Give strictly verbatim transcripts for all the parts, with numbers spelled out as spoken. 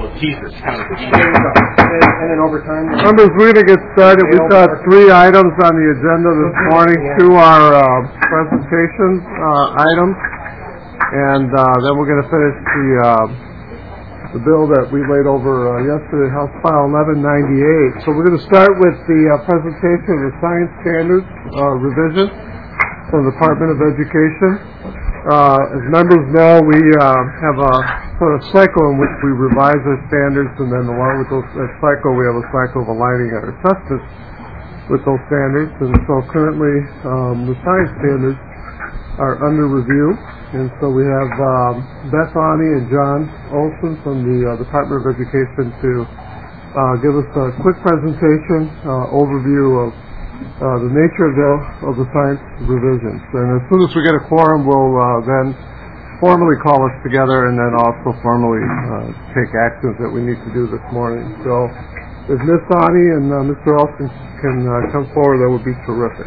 all the pieces kind of easy. And, and then over time... Members, we're going to get started. We've got three items on the agenda this morning. Two are uh, presentation uh, items, and uh, then we're going to finish the uh, the bill that we laid over uh, yesterday, House File eleven ninety-eight. So we're going to start with the uh, presentation of the Science Standards uh, revision from the Department of Education. Uh, as members know, we uh, have a sort of cycle in which we revise our standards, and then along with those, that cycle, we have a cycle of aligning our assessments with those standards. And so currently, um, the science standards are under review, and so we have um, Beth Ani and John Olson from the uh, Department of Education to uh, give us a quick presentation, uh, overview of Uh, the nature of the of the science revisions. And as soon as we get a quorum, we'll uh, then formally call us together and then also formally uh, take actions that we need to do this morning. So if Miz Ani and uh, Mister Olson can uh, come forward, that would be terrific.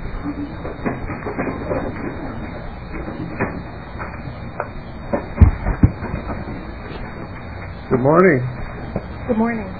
Good morning. Good morning.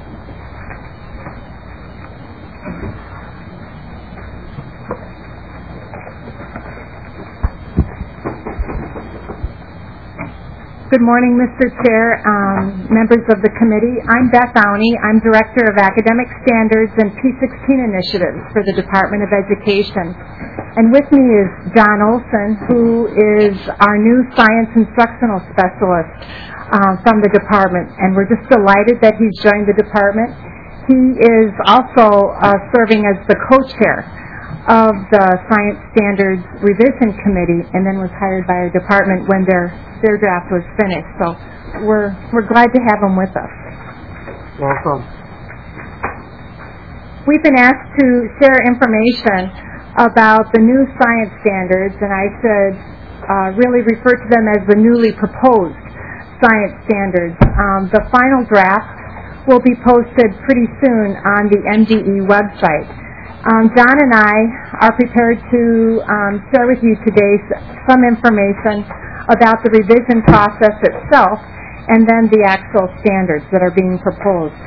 Good morning, Mister Chair, um, members of the committee. I'm Beth Ani. I'm Director of Academic Standards and P sixteen Initiatives for the Department of Education. And with me is John Olson, who is our new Science Instructional Specialist uh, from the department. And we're just delighted that he's joined the department. He is also uh, serving as the co-chair of the Science Standards Revision Committee, and then was hired by our department when their their draft was finished. So we're we're glad to have him with us. Welcome. We've been asked to share information about the new science standards, and I should uh, really refer to them as the newly proposed science standards. Um, the final draft will be posted pretty soon on the M D E website. Um, John and I are prepared to um, share with you today some information about the revision process itself and then the actual standards that are being proposed.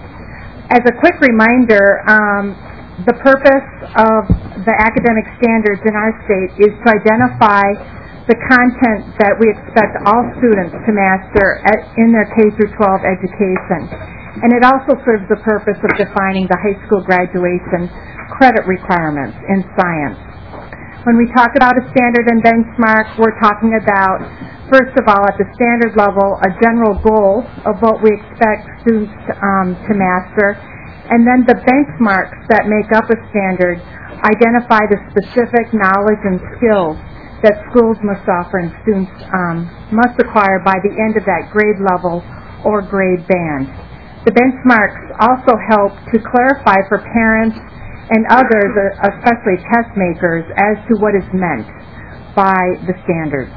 As a quick reminder, um, the purpose of the academic standards in our state is to identify the content that we expect all students to master at, in their K through twelve education. And it also serves the purpose of defining the high school graduation credit requirements in science. When we talk about a standard and benchmark, we're talking about, first of all, at the standard level, a general goal of what we expect students um, to master, and then the benchmarks that make up a standard identify the specific knowledge and skills that schools must offer and students um, must acquire by the end of that grade level or grade band. The benchmarks also help to clarify for parents and others, especially test makers, as to what is meant by the standards.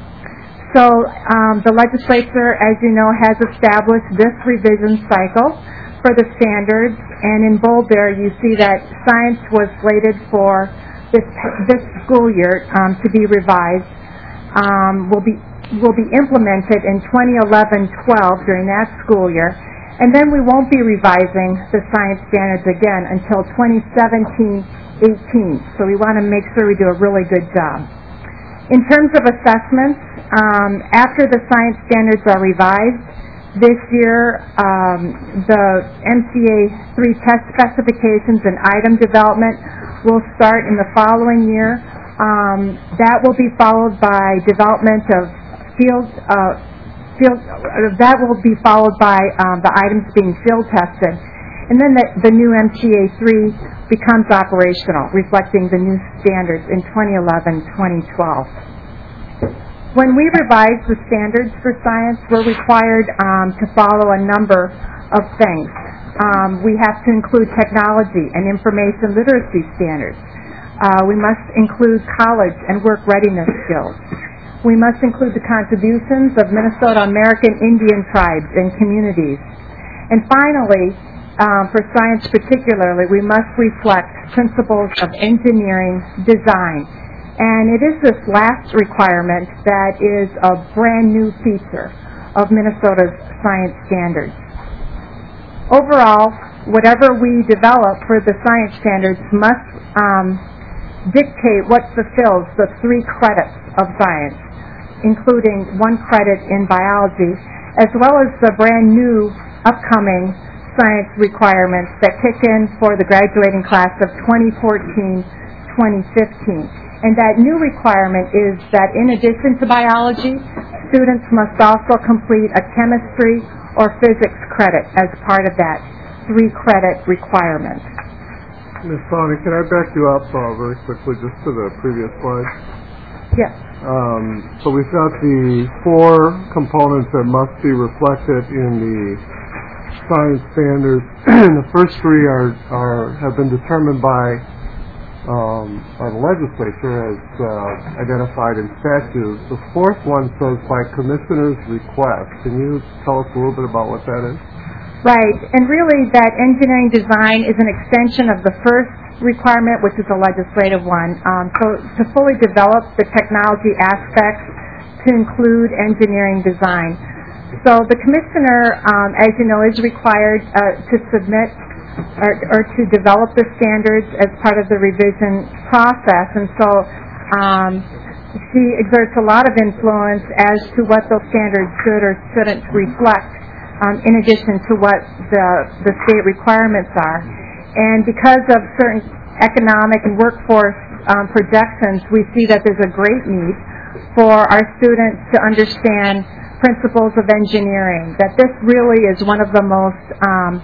So um, the legislature, as you know, has established this revision cycle for the standards, and in bold there you see that science was slated for this this school year um, to be revised. Um, will be will be implemented in twenty eleven twelve during that school year. And then we won't be revising the science standards again until twenty seventeen eighteen. So we want to make sure we do a really good job. In terms of assessments, um, after the science standards are revised this year, um, the M C A three test specifications and item development will start in the following year. Um, that will be followed by development of field uh, Field, that will be followed by um, the items being field tested. And then the, the new M C A three becomes operational, reflecting the new standards in twenty eleven twenty twelve. When we revise the standards for science, we're required um, to follow a number of things. Um, we have to include technology and information literacy standards. Uh, we must include college and work readiness skills. We must include the contributions of Minnesota American Indian tribes and communities. And finally, um, for science particularly, we must reflect principles of engineering design. And it is this last requirement that is a brand new feature of Minnesota's science standards. Overall, whatever we develop for the science standards must um, dictate what fulfills the three credits of science, including one credit in biology, as well as the brand new upcoming science requirements that kick in for the graduating class of twenty fourteen twenty fifteen. And that new requirement is that in addition to biology, students must also complete a chemistry or physics credit as part of that three-credit requirement. Miz Sonny, can I back you up uh, very quickly just to the previous slide? Yes. Um, so we've got the four components that must be reflected in the science standards. The first three are, are have been determined by um, by the legislature as uh, identified in statute. The fourth one says by commissioner's request. Can you tell us a little bit about what that is? Right, and really that engineering design is an extension of the first requirement, which is a legislative one. Um, so to fully develop the technology aspects to include engineering design. So the commissioner, um, as you know, is required uh, to submit or, or to develop the standards as part of the revision process, and so um, she exerts a lot of influence as to what those standards should or shouldn't reflect, um, in addition to what the, the state requirements are. And because of certain economic and workforce um, projections, we see that there's a great need for our students to understand principles of engineering, that this really is one of the most um,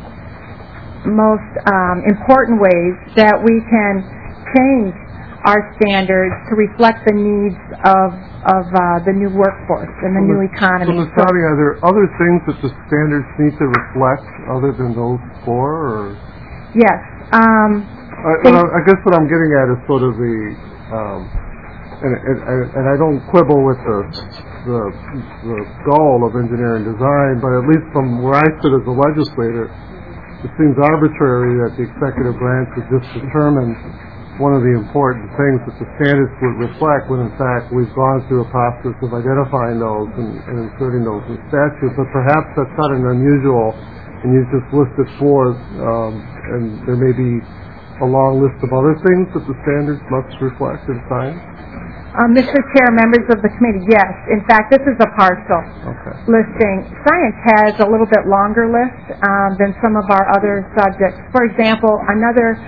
most um, important ways that we can change our standards to reflect the needs of of uh, the new workforce and the so new Miz economy. So, Miz Sonny, are there other things that the standards need to reflect other than those four? Or? Yes. Um, I, well, I guess what I'm getting at is sort of the, um, and, and, and I don't quibble with the, the the goal of engineering design, but at least from where I sit as a legislator, it seems arbitrary that the executive branch would just determine one of the important things that the standards would reflect when in fact we've gone through a process of identifying those and, and inserting those in statute. But perhaps that's not an unusual, and you've just listed four, um, and there may be a long list of other things that the standards must reflect in science? Um, Mister Chair, members of the committee, yes. In fact, this is a partial okay. listing. Science has a little bit longer list um, than some of our other subjects. For example, another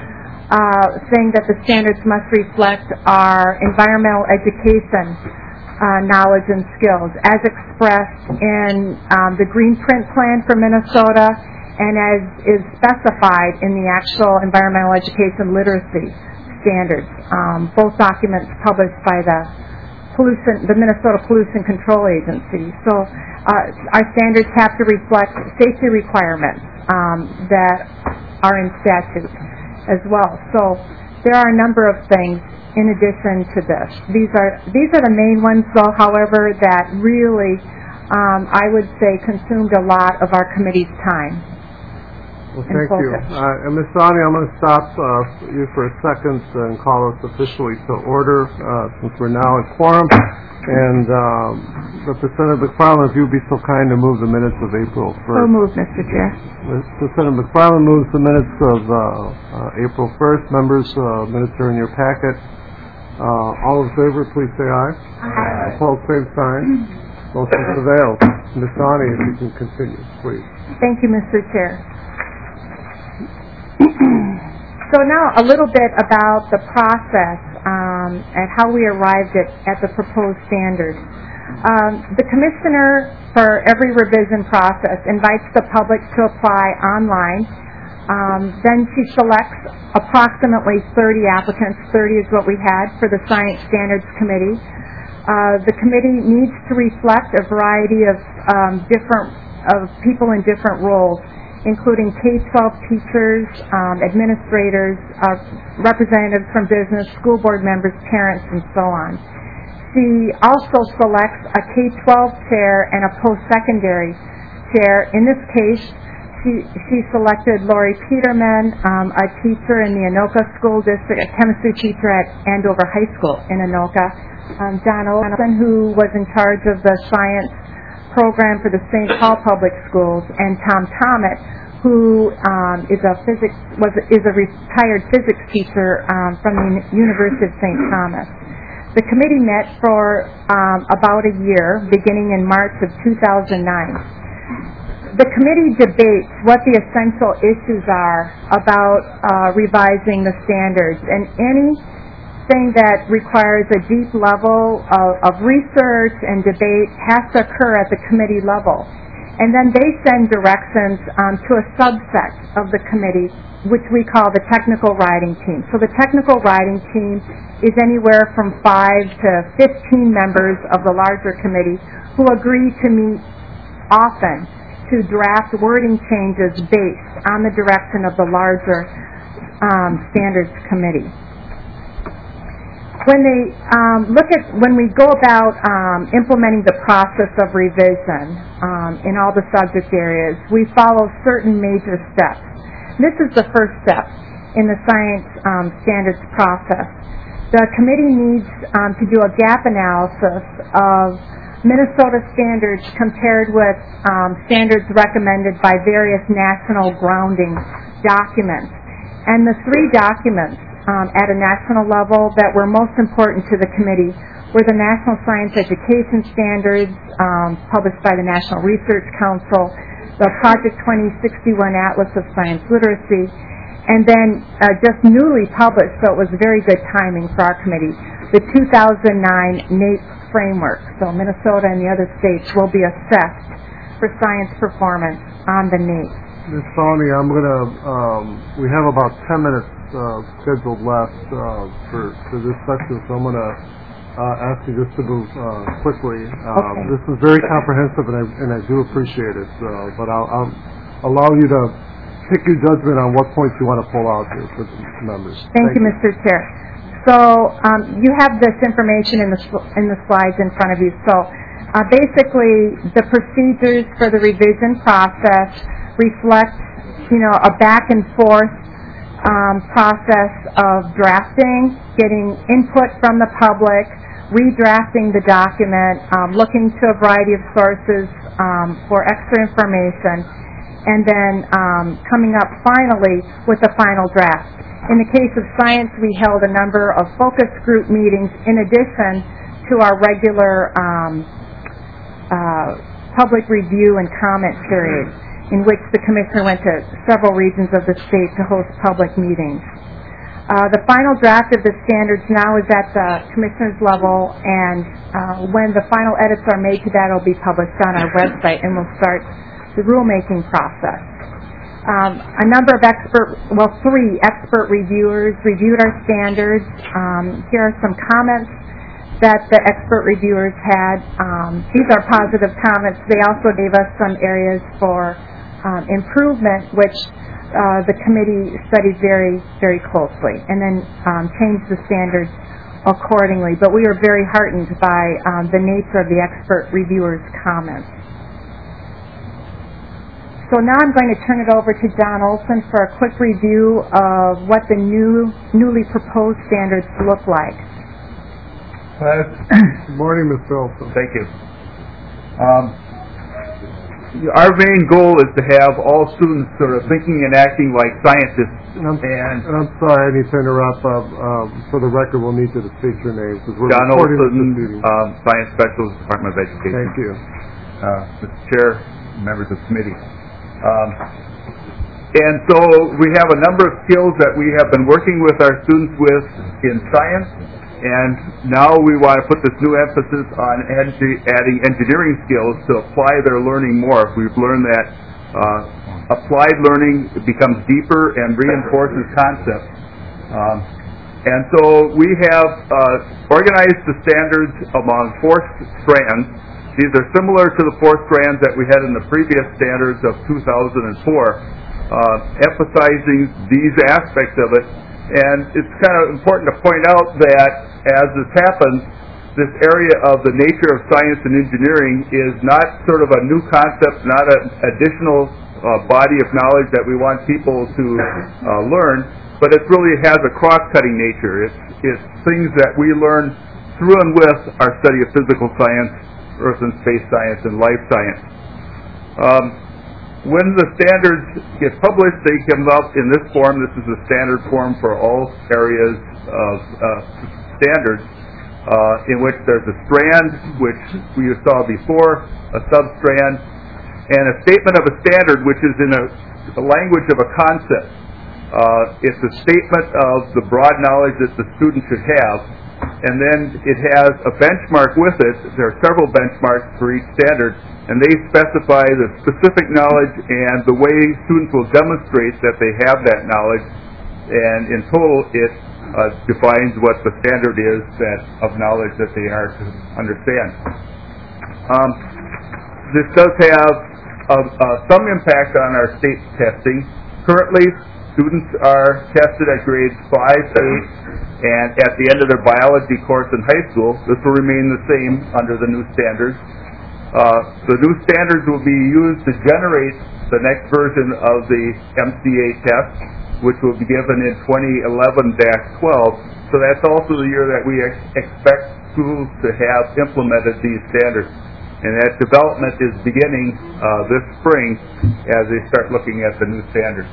uh, thing that the standards must reflect are environmental education uh, knowledge and skills, as expressed in um, the Green Print Plan for Minnesota and as is specified in the actual environmental education literacy standards, um, both documents published by the pollution, the Minnesota Pollution Control Agency. So uh, our standards have to reflect safety requirements um, that are in statute as well. So there are a number of things in addition to this. These are these are the main ones, though, however, that really, um, I would say, consumed a lot of our committee's time. Well, thank you. Uh, and Miz Sonny, I'm going to stop uh, you for a second and call us officially to order uh, since we're now at quorum. And um, Representative McFarland, if you would be so kind to move the minutes of April first. So moved, Mister Chair. Representative McFarland moves the minutes of uh, uh, April first. Members, uh, minutes are in your packet. Uh, all in favor, please say aye. Aye. Opposed, same sign. Motion prevails. Miz Sonny, if you can continue, please. Thank you, Mister Chair. So now a little bit about the process um, and how we arrived at, at the proposed standards. Um, the commissioner for every revision process invites the public to apply online. Um, then she selects approximately thirty applicants. thirty is what we had for the Science Standards Committee. Uh, the committee needs to reflect a variety of um, different of people in different roles, including K twelve teachers, um, administrators, uh, representatives from business, school board members, parents, and so on. She also selects a K twelve chair and a post-secondary chair. In this case, she, she selected Lori Peterman, um, a teacher in the Anoka School District, a chemistry teacher at Andover High School in Anoka, um, John Olson, who was in charge of the science program for the Saint Paul Public Schools, and Tom Tomet, who um, is a physics was is a retired physics teacher um, from the University of Saint Thomas. The committee met for um, about a year, beginning in March of two thousand nine. The committee debates what the essential issues are about uh, revising the standards, and anything that requires a deep level of, of research and debate has to occur at the committee level. And then they send directions um, to a subset of the committee, which we call the technical writing team. So the technical writing team is anywhere from five to fifteen members of the larger committee who agree to meet often to draft wording changes based on the direction of the larger um, standards committee. When they um, look at, when we go about um, implementing the process of revision um, in all the subject areas, we follow certain major steps. This is the first step in the science um, standards process. The committee needs um, to do a gap analysis of Minnesota standards compared with um, standards recommended by various national grounding documents. And the three documents Um, at a national level that were most important to the committee were the National Science Education Standards um, published by the National Research Council, the Project twenty sixty-one Atlas of Science Literacy, and then uh, just newly published, so it was very good timing for our committee, the two thousand nine NAEP framework. So Minnesota and the other states will be assessed for science performance on the NAEP. Miz Tony, I'm going to, um, we have about ten minutes uh, scheduled left uh, for, for this section, so I'm going to uh, ask you just to move uh, quickly. Um, okay. This is very comprehensive, and I, and I do appreciate it, uh, but I'll, I'll allow you to pick your judgment on what points you want to pull out here for the members. Thank, Thank you, you, Mister Chair. So um, you have this information in the, in the slides in front of you. So uh, basically, the procedures for the revision process reflect, you know, a back and forth um, process of drafting, getting input from the public, redrafting the document, um, looking to a variety of sources um, for extra information, and then um, coming up finally with the final draft. In the case of science, we held a number of focus group meetings in addition to our regular um, uh, public review and comment period, in which the Commissioner went to several regions of the state to host public meetings. Uh, the final draft of the standards now is at the Commissioner's level, and uh, when the final edits are made to that, it will be published on our website, and we'll start the rulemaking process. Um, a number of expert, well, three expert reviewers reviewed our standards. Um, here are some comments that the expert reviewers had. Um, these are positive comments. They also gave us some areas for Um, improvement, which uh, the committee studied very, very closely, and then um, changed the standards accordingly. But we were very heartened by um, the nature of the expert reviewers' comments. So now I'm going to turn it over to John Olson for a quick review of what the new, newly proposed standards look like. Uh, Good morning, Miz Olson. Thank you. Um, Our main goal is to have all students sort of thinking and acting like scientists. And I'm, and, and I'm sorry, I need to interrupt. Uh, um, for the record, we'll need you to state your name, because we're John recording Olson, this meeting. um, Science Specialist, Department of Education. Thank you. Uh, Mister Chair, members of the committee. Um, and so we have a number of skills that we have been working with our students with in science, and now we want to put this new emphasis on adding engineering skills to apply their learning more. We've learned that uh, applied learning becomes deeper and reinforces concepts. Um, and so we have uh, organized the standards among four strands. These are similar to the four strands that we had in the previous standards of two thousand four, uh, emphasizing these aspects of it. And it's kind of important to point out that as this happens, this area of the nature of science and engineering is not sort of a new concept, not an additional uh, body of knowledge that we want people to uh, learn, but it really has a cross-cutting nature. It's, it's things that we learn through and with our study of physical science earth and space science, and life science. Um, when the standards get published, they come up in this form. This is the standard form for all areas of uh, standards, uh, in which there's a strand, which we saw before, a substrand, and a statement of a standard, which is in a, a language of a concept. Uh, it's a statement of the broad knowledge that the student should have, and then it has a benchmark with it. There are several benchmarks for each standard, and they specify the specific knowledge and the way students will demonstrate that they have that knowledge, and in total it uh, defines what the standard is that of knowledge that they are to understand. Um, this does have uh, uh, some impact on our state testing. Currently, students are tested at grades five, eight, and at the end of their biology course in high school. This will remain the same under the new standards. Uh, the new standards will be used to generate the next version of the M C A test, which will be given in twenty eleven dash twelve. So that's also the year that we ex- expect schools to have implemented these standards. And that development is beginning uh, this spring as they start looking at the new standards.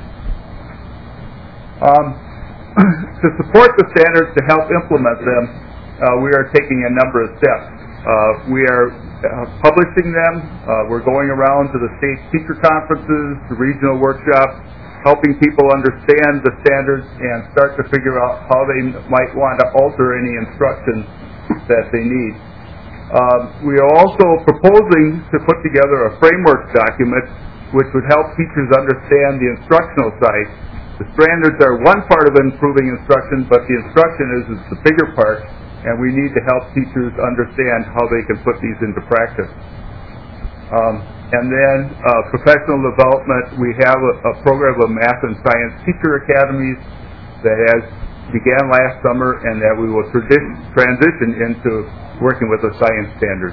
Um, to support the standards, to help implement them, uh, we are taking a number of steps. Uh, we are uh, publishing them. Uh, we're going around to the state teacher conferences, the regional workshops, helping people understand the standards and start to figure out how they might want to alter any instruction that they need. Uh, we are also proposing to put together a framework document which would help teachers understand the instructional side. The standards are one part of improving instruction, but the instruction is, is the bigger part, and we need to help teachers understand how they can put these into practice. Um, and then uh, professional development, we have a, a program of math and science teacher academies that has began last summer, and that we will tradi- transition into working with the science standards.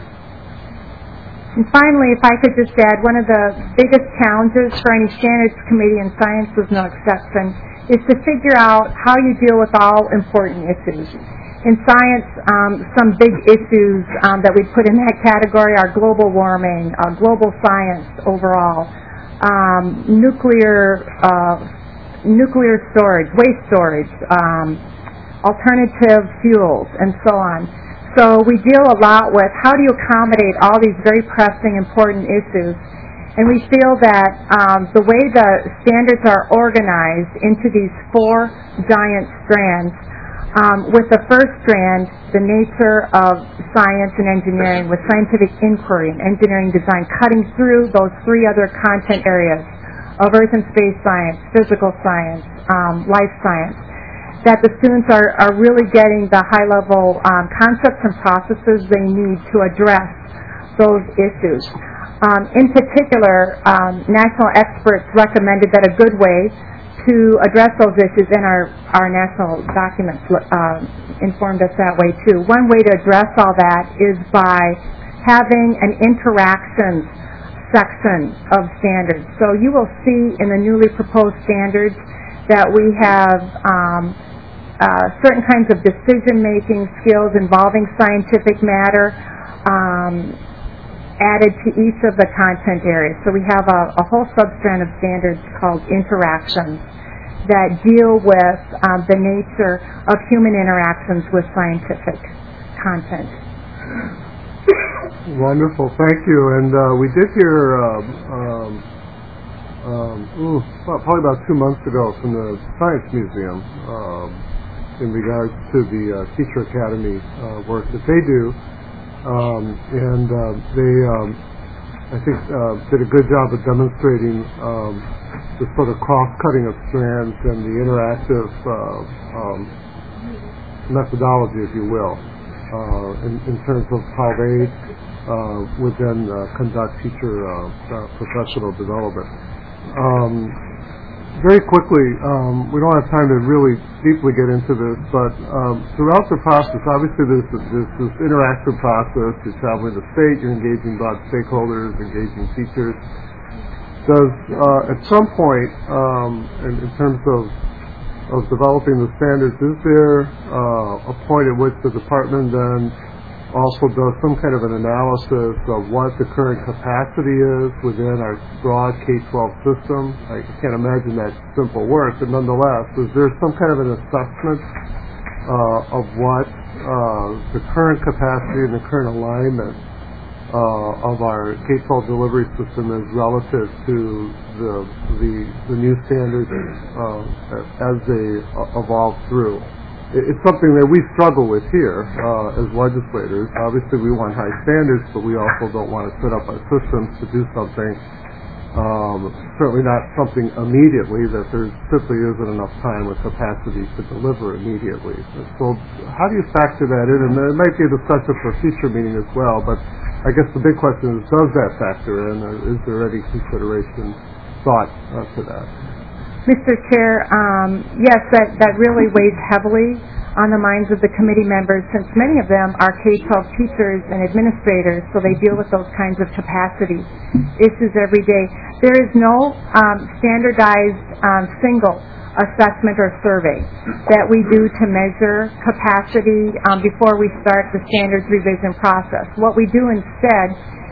And finally, if I could just add, one of the biggest challenges for any standards committee, and science was no exception, is to figure out how you deal with all important issues. In science, um, some big issues um, that we put in that category are global warming, uh, global science overall, um, nuclear uh, nuclear storage, waste storage, um, alternative fuels, and so on. So we deal a lot with how do you accommodate all these very pressing, important issues. And we feel that um, the way the standards are organized into these four giant strands, um, with the first strand, the nature of science and engineering, with scientific inquiry and engineering design, cutting through those three other content areas of earth and space science, physical science, um, life science, that the students are, are really getting the high-level um, concepts and processes they need to address those issues. Um, in particular, um, national experts recommended that a good way to address those issues, and our, our national documents uh, informed us that way too. One way to address all that is by having an interactions section of standards. So you will see in the newly proposed standards that we have um, uh, certain kinds of decision-making skills involving scientific matter um, added to each of the content areas. So we have a, a whole substrand of standards called interactions that deal with um, the nature of human interactions with scientific content. Wonderful, thank you. And uh, we did hear, um, um, um, ooh, well, probably about two months ago from the Science Museum um, in regards to the uh, Teacher Academy uh, work that they do. Um, and uh, they, um, I think, uh, did a good job of demonstrating um, the sort of cross-cutting of strands and the interactive uh, um, methodology, if you will, uh, in, in terms of how they uh, would then uh, conduct teacher uh, uh, professional development. Um, very quickly, um, we don't have time to really deeply get into this, but um, throughout the process, obviously there's this, there's this interactive process. You're traveling the state, you're engaging broad stakeholders, engaging teachers. Does, uh, at some point, um, in, in terms of of developing the standards, is there uh, a point at which the department then also does some kind of an analysis of what the current capacity is within our broad K twelve system. I can't imagine that simple work, but nonetheless, is there some kind of an assessment uh, of what uh, the current capacity and the current alignment uh, of our K twelve delivery system is relative to the the, the new standards uh, as they uh, evolve through? It's something that we struggle with here uh, as legislators. Obviously, we want high standards, but we also don't want to set up our systems to do something, um, certainly not something immediately, that there simply isn't enough time or capacity to deliver immediately. So how do you factor that in? And it might be a discussion for a future meeting as well, but I guess the big question is, does that factor in, or is there any consideration thought uh, to that? Mister Chair, um, yes, that, that really weighs heavily on the minds of the committee members, since many of them are K twelve teachers and administrators, so they deal with those kinds of capacity issues every day. There is no um, standardized um, single assessment or survey that we do to measure capacity um, before we start the standards revision process. What we do instead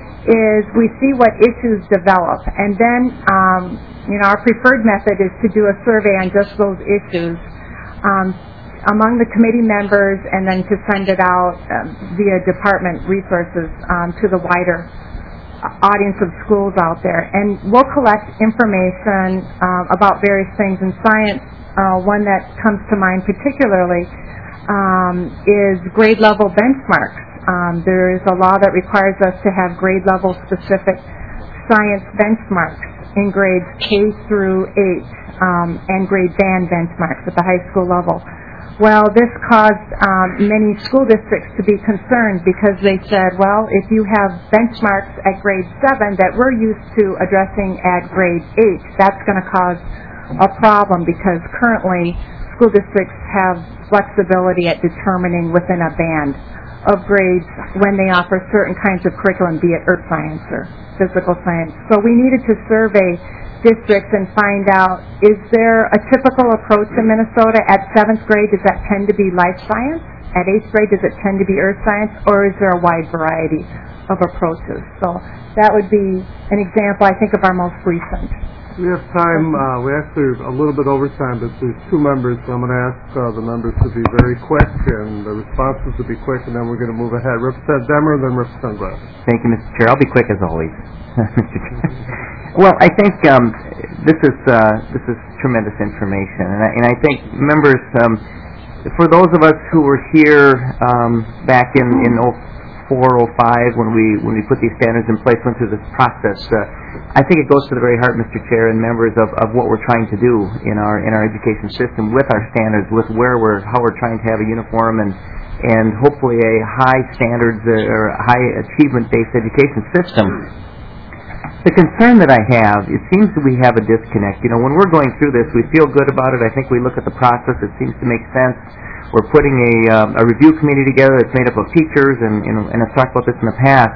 is we see what issues develop, and then um, you know, our preferred method is to do a survey on just those issues um, among the committee members, and then to send it out um, via department resources um, to the wider audience of schools out there. And we'll collect information uh, about various things. In science, uh, one that comes to mind particularly um, is grade level benchmarks. Um, there is a law that requires us to have grade level specific science benchmarks in grades K through eight um, and grade band benchmarks at the high school level. Well, this caused um, many school districts to be concerned, because they said, well, if you have benchmarks at grade seven that we're used to addressing at grade eight, that's going to cause a problem, because currently school districts have flexibility at determining within a band of grades when they offer certain kinds of curriculum, be it earth science or physical science. So we needed to survey districts and find out, is there a typical approach in Minnesota? At seventh grade, does that tend to be life science? At eighth grade, does it tend to be earth science? Or is there a wide variety of approaches? So that would be an example, I think, of our most recent. We have time, uh, we actually are a little bit over time, but there's two members, so I'm going to ask uh, the members to be very quick, and the responses to be quick, and then we're going to move ahead. Representative Demmer, and then Representative Graff. Thank you, Mister Chair. I'll be quick as always. Well, I think um, this is uh, this is tremendous information, and I, and I think members, um, for those of us who were here um, back in in oh four, oh five when we when we put these standards in place, went through this process. Uh, I think it goes to the very heart, Mister Chair and members, of, of what we're trying to do in our in our education system with our standards, with where we're how we're trying to have a uniform and and hopefully a high standards uh, or high achievement based education system. The concern that I have, it seems that we have a disconnect. You know, when we're going through this, we feel good about it. I think we look at the process; it seems to make sense. We're putting a um, a review committee together that's made up of teachers, and you know, and I've talked about this in the past.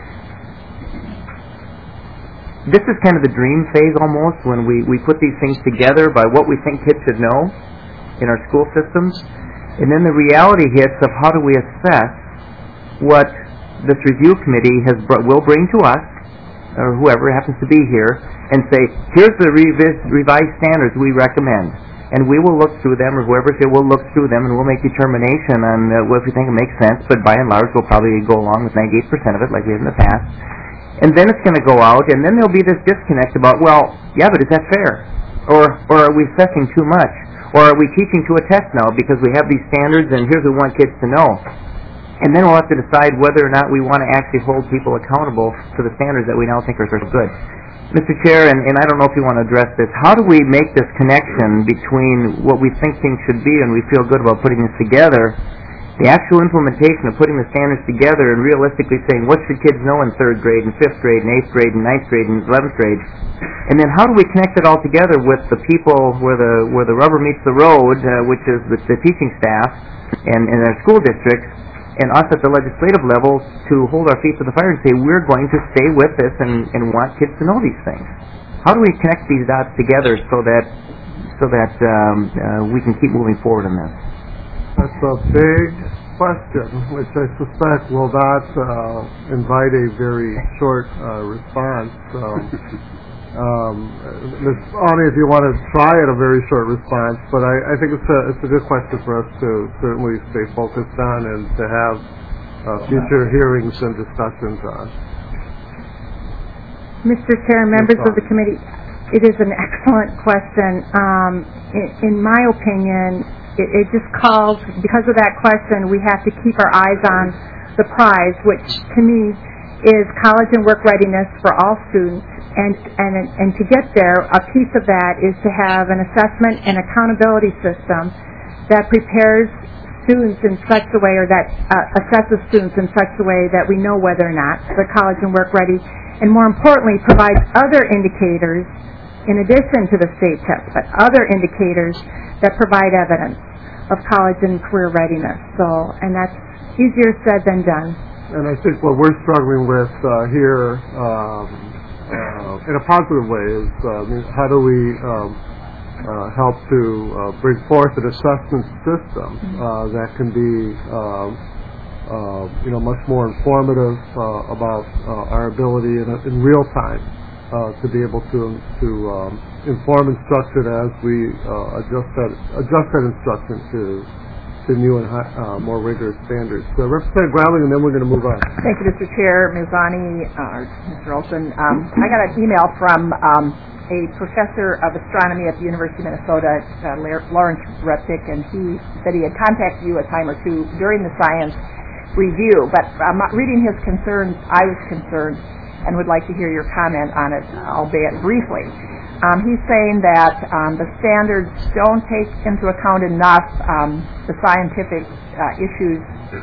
This is kind of the dream phase almost, when we, we put these things together by what we think kids should know in our school systems, and then the reality hits of how do we assess what this review committee has br- will bring to us, or whoever happens to be here, and say, here's the revis- revised standards we recommend. And we will look through them, or whoever's here will look through them, and we'll make determination on uh, what we think it makes sense, but by and large we'll probably go along with ninety-eight percent of it like we have in the past. And then it's going to go out, and then there'll be this disconnect about, well, yeah, but is that fair? Or or are we assessing too much? Or are we teaching to a test now because we have these standards and here's what we want kids to know? And then we'll have to decide whether or not we want to actually hold people accountable to the standards that we now think are so good. Mister Chair, and, and I don't know if you want to address this, how do we make this connection between what we think things should be and we feel good about putting this together, the actual implementation of putting the standards together and realistically saying what should kids know in third grade and fifth grade and eighth grade and ninth grade and eleventh grade, and then how do we connect it all together with the people where the where the rubber meets the road, uh, which is the, the teaching staff and, and our school districts, and us at the legislative level to hold our feet to the fire and say we're going to stay with this and, and want kids to know these things. How do we connect these dots together so that so that um, uh, we can keep moving forward in this? That's a big question, which I suspect will not uh, invite a very short uh, response. Um, um, Miz Awney, if you want to try at a very short response, but I, I think it's a, it's a good question for us to certainly stay focused on and to have uh, future hearings and discussions on. Mister Chair, members of the committee, it is an excellent question. Um, in, in my opinion, it, it just calls, because of that question, we have to keep our eyes on the prize, which to me is college and work readiness for all students. And, and, and to get there, a piece of that is to have an assessment and accountability system that prepares students in such a way, or that uh, assesses students in such a way that we know whether or not they're college and work ready, and more importantly, provides other indicators in addition to the state test, but other indicators that provide evidence of college and career readiness. So, and that's easier said than done. And I think what we're struggling with uh, here, um, uh, in a positive way, is uh, how do we um, uh, help to uh, bring forth an assessment system uh, that can be um, Uh, you know, much more informative uh, about uh, our ability in, in real time uh, to be able to to um, inform instruction as we uh, adjust that adjust that instruction to to new and high, uh, more rigorous standards. So, Representative Groundling, and then we're going to move on. Thank you, Mister Chair, Miz Awney, uh, Mister Olson. Um, I got an email from um, a professor of astronomy at the University of Minnesota, uh, Lawrence Reptick, and he said he had contacted you a time or two during the science review, but um, reading his concerns, I was concerned and would like to hear your comment on it, albeit briefly. Um, he's saying that um, the standards don't take into account enough um, the scientific uh, issues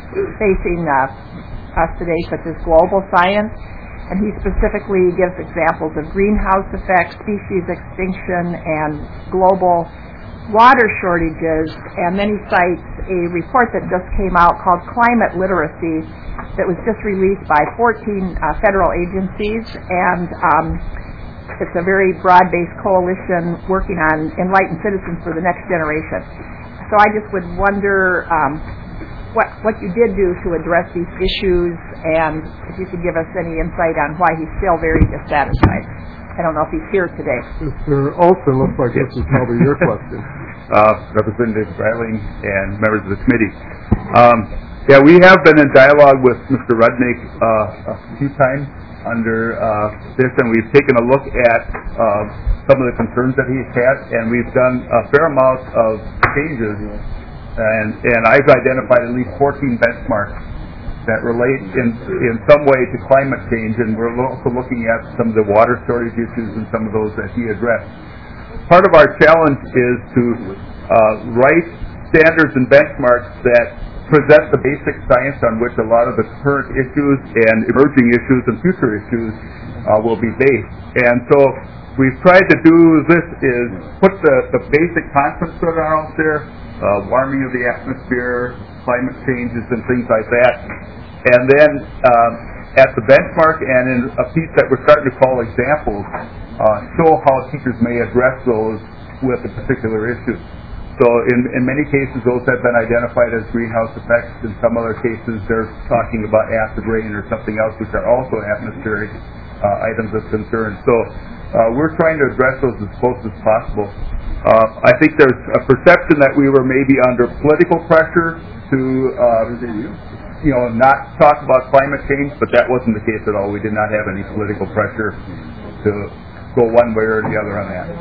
facing uh, us today, such as global science, and he specifically gives examples of greenhouse effects, species extinction, and global water shortages, and then he cites a report that just came out called Climate Literacy that was just released by fourteen uh, federal agencies, and um, it's a very broad-based coalition working on enlightened citizens for the next generation. So I just would wonder um, what, what you did do to address these issues, and if you could give us any insight on why he's still very dissatisfied. I don't know if he's here today. Mister Olson, looks like this is probably your question. Uh, Representative Greiling and members of the committee. Um, yeah, we have been in dialogue with Mister Rudnick uh, a few times under uh, this, and we've taken a look at uh, some of the concerns that he's had, and we've done a fair amount of changes, and, and I've identified at least fourteen benchmarks that relate in in some way to climate change, and we're also looking at some of the water shortage issues and some of those that he addressed. Part of our challenge is to uh, write standards and benchmarks that present the basic science on which a lot of the current issues and emerging issues and future issues uh, will be based. And so we've tried to do this is put the, the basic concepts that are out there, uh, warming of the atmosphere, climate changes and things like that, and then um, at the benchmark and in a piece that we're starting to call examples, uh, show how teachers may address those with a particular issue. So in, in many cases, those have been identified as greenhouse effects. In some other cases, they're talking about acid rain or something else, which are also atmospheric uh, items of concern. So uh, we're trying to address those as close as possible. Uh, I think there's a perception that we were maybe under political pressure to, uh, you know, not talk about climate change, but that wasn't the case at all. We did not have any political pressure to go one way or the other on that.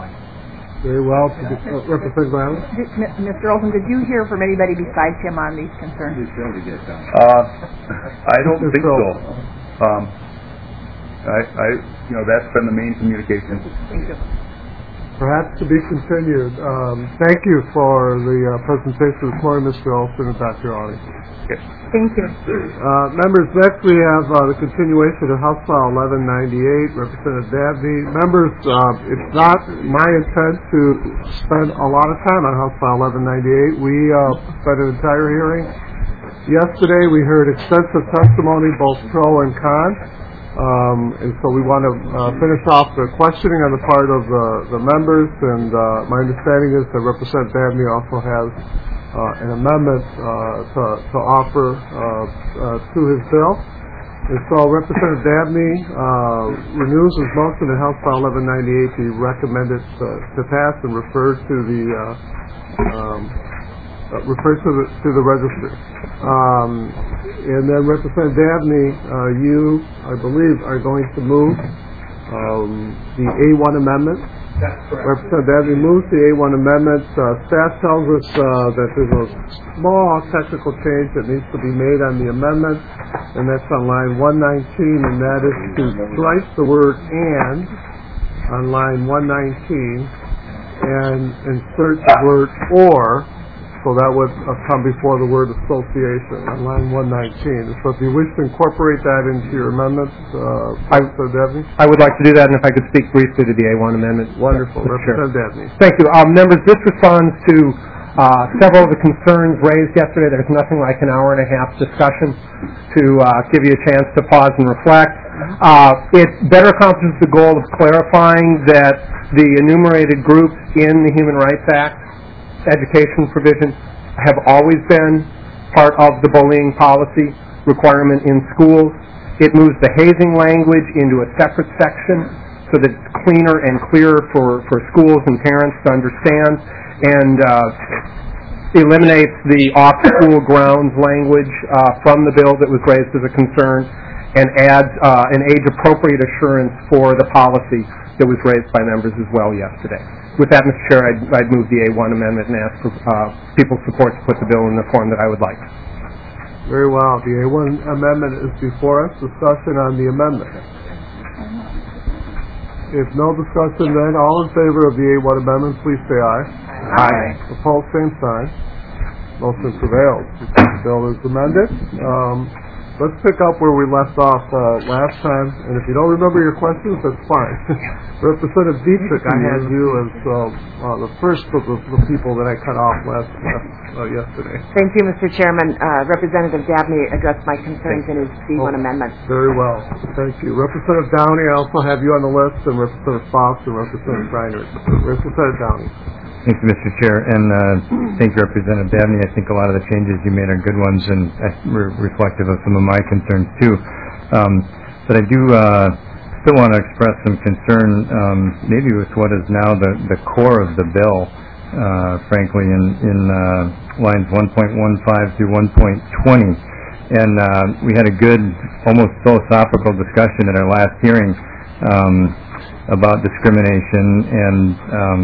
Very well. Uh, Representative Brown? Mister Olson, did you hear from anybody besides him on these concerns? Uh, I don't think so. Um, I, I, you know, that's been the main communication. Thank you. Perhaps to be continued. Um, thank you for the uh, presentation this morning, Mister Olson and Doctor Awney. Okay. Thank you. Uh, members, next we have uh, the continuation of House File eleven ninety-eight, Representative Dabney. Members, uh, it's not my intent to spend a lot of time on House File eleven ninety-eight. We uh, spent an entire hearing. Yesterday we heard extensive testimony, both pro and con. Um, and so we want to uh, finish off the questioning on the part of the, the members, and uh, my understanding is that Representative Dabney also has uh, an amendment uh, to, to offer uh, uh, to his bill. And so Representative Dabney uh, renews his motion in House File eleven ninety-eight be recommended uh, to pass and referred to the uh, um, uh, referred to the to the register. Um, and then Representative Dabney, uh, you, I believe, are going to move um, the A one amendment. That's correct. Representative Dabney moves the A one amendment. Uh, staff tells us uh, that there's a small technical change that needs to be made on the amendment, and that's on line one nineteen, and that is to strike the word "and" on line one nineteen and insert the word "or," so that would uh, come before the word "association" on line one nineteen. So if you wish to incorporate that into your amendments, uh, Representative Dabney. I would like to do that, and if I could speak briefly to the A one amendment. Wonderful. Sure. Representative Dabney. Thank you. Um, members, this responds to uh, several of the concerns raised yesterday. There's nothing like an hour and a half discussion to uh, give you a chance to pause and reflect. Uh, it better accomplishes the goal of clarifying that the enumerated groups in the Human Rights Act education provision have always been part of the bullying policy requirement in schools. It moves the hazing language into a separate section so that it's cleaner and clearer for, for schools and parents to understand, and uh, eliminates the off-school grounds language uh, from the bill that was raised as a concern, and adds uh, an age-appropriate assurance for the policy that was raised by members as well yesterday. With that, Mister Chair, I'd, I'd move the A one amendment and ask for uh, people's support to put the bill in the form that I would like. Very well. The A one amendment is before us. Discussion on the amendment. If no discussion, then all in favor of the A one amendment, please say aye. Aye. Opposed, same sign. Motion prevails. The bill is amended. Um, let's pick up where we left off uh, last time, and if you don't remember your questions, that's fine. Representative Dietrich, I had you as uh, uh, the first of the, the people that I cut off last uh, uh, yesterday. Thank you, Mister Chairman. Uh, Representative Dabney addressed my concerns in his D one Oh, amendment. Very well. Thank you. Representative Downey, I also have you on the list, and Representative Fox and Representative Reiner. Representative Downey. Thank you, Mister Chair, and uh, thank you, Representative Dabney. I think a lot of the changes you made are good ones and uh, re- reflective of some of my concerns, too. Um, but I do uh, still want to express some concern, um, maybe with what is now the, the core of the bill, uh, frankly, in, in uh, lines one point one five through one point twenty. And uh, we had a good, almost philosophical discussion at our last hearing um, about discrimination, and um,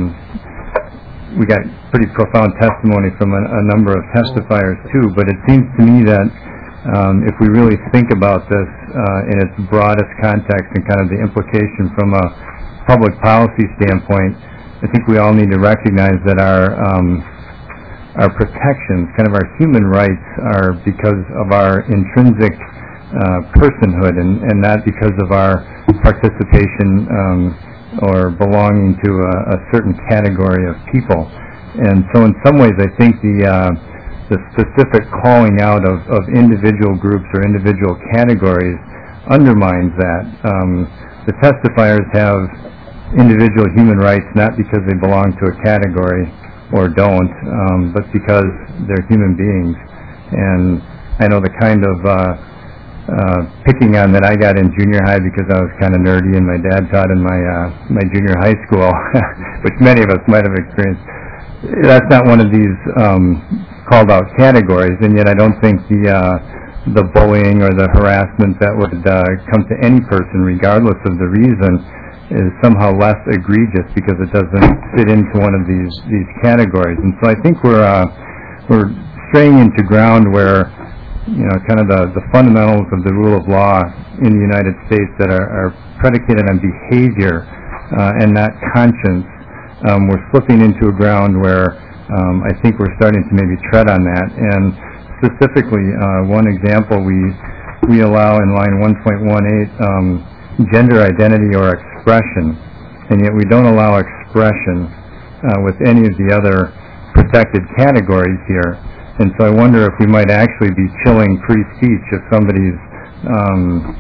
we got pretty profound testimony from a, a number of testifiers too, but it seems to me that um, if we really think about this uh, in its broadest context and kind of the implication from a public policy standpoint, I think we all need to recognize that our um, our protections, kind of our human rights, are because of our intrinsic uh, personhood, and, and not because of our participation um, or belonging to a, a certain category of people. And so in some ways I think the uh, the specific calling out of, of individual groups or individual categories undermines that. Um, the testifiers have individual human rights not because they belong to a category or don't, um, but because they're human beings. And I know the kind of uh, Uh, picking on that I got in junior high because I was kind of nerdy and my dad taught in my uh, my junior high school, which many of us might have experienced. That's not one of these um, called out categories, and yet I don't think the uh, the bullying or the harassment that would uh, come to any person, regardless of the reason, is somehow less egregious because it doesn't fit into one of these these categories. And so I think we're uh, we're straying into ground where, you know, kind of the, the fundamentals of the rule of law in the United States that are, are predicated on behavior uh, and not conscience. Um, we're slipping into a ground where um, I think we're starting to maybe tread on that. And specifically, uh, one example, we we allow in line one point one eight um, gender identity or expression, and yet we don't allow expression uh, with any of the other protected categories here. And so I wonder if we might actually be chilling free speech if somebody's um,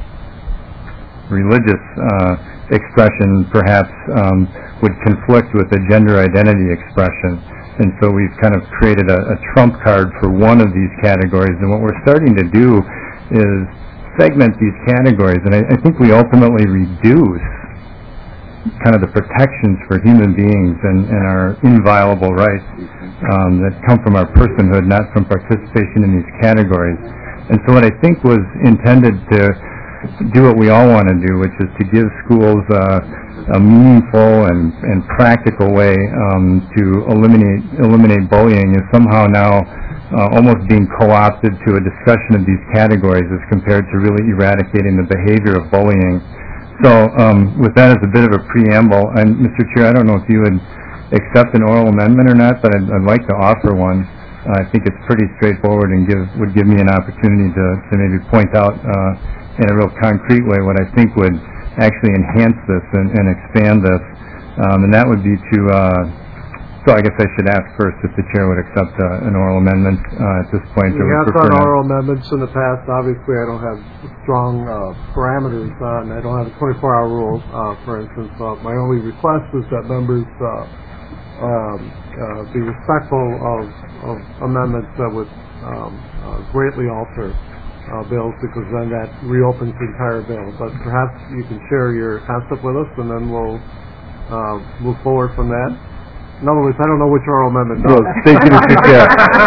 religious uh, expression perhaps um, would conflict with a gender identity expression. And so we've kind of created a, a trump card for one of these categories. And what we're starting to do is segment these categories. And I, I think we ultimately reduce kind of the protections for human beings and, and our inviolable rights um, that come from our personhood, not from participation in these categories. And so what I think was intended to do what we all want to do, which is to give schools uh, a meaningful and, and practical way um, to eliminate eliminate bullying, is somehow now uh, almost being co-opted to a discussion of these categories as compared to really eradicating the behavior of bullying. So um, with that as a bit of a preamble, and Mister Chair, I don't know if you would accept an oral amendment or not, but I'd, I'd like to offer one. Uh, I think it's pretty straightforward and give, would give me an opportunity to, to maybe point out uh, in a real concrete way what I think would actually enhance this and, and expand this. Um, and that would be to, uh, so I guess I should ask first if the Chair would accept uh, an oral amendment uh, at this point. We have done oral amendments in the past. Obviously, I don't have strong uh, parameters on. I don't have a twenty-four hour rule, uh, for instance. Uh, my only request is that members uh, um, uh, be respectful of, of amendments that would um, uh, greatly alter uh, bills, because then that reopens the entire bill. But perhaps you can share your concept with us, and then we'll uh, move forward from that. In other words, I don't know which oral amendment does. Thank you, Mister Chair.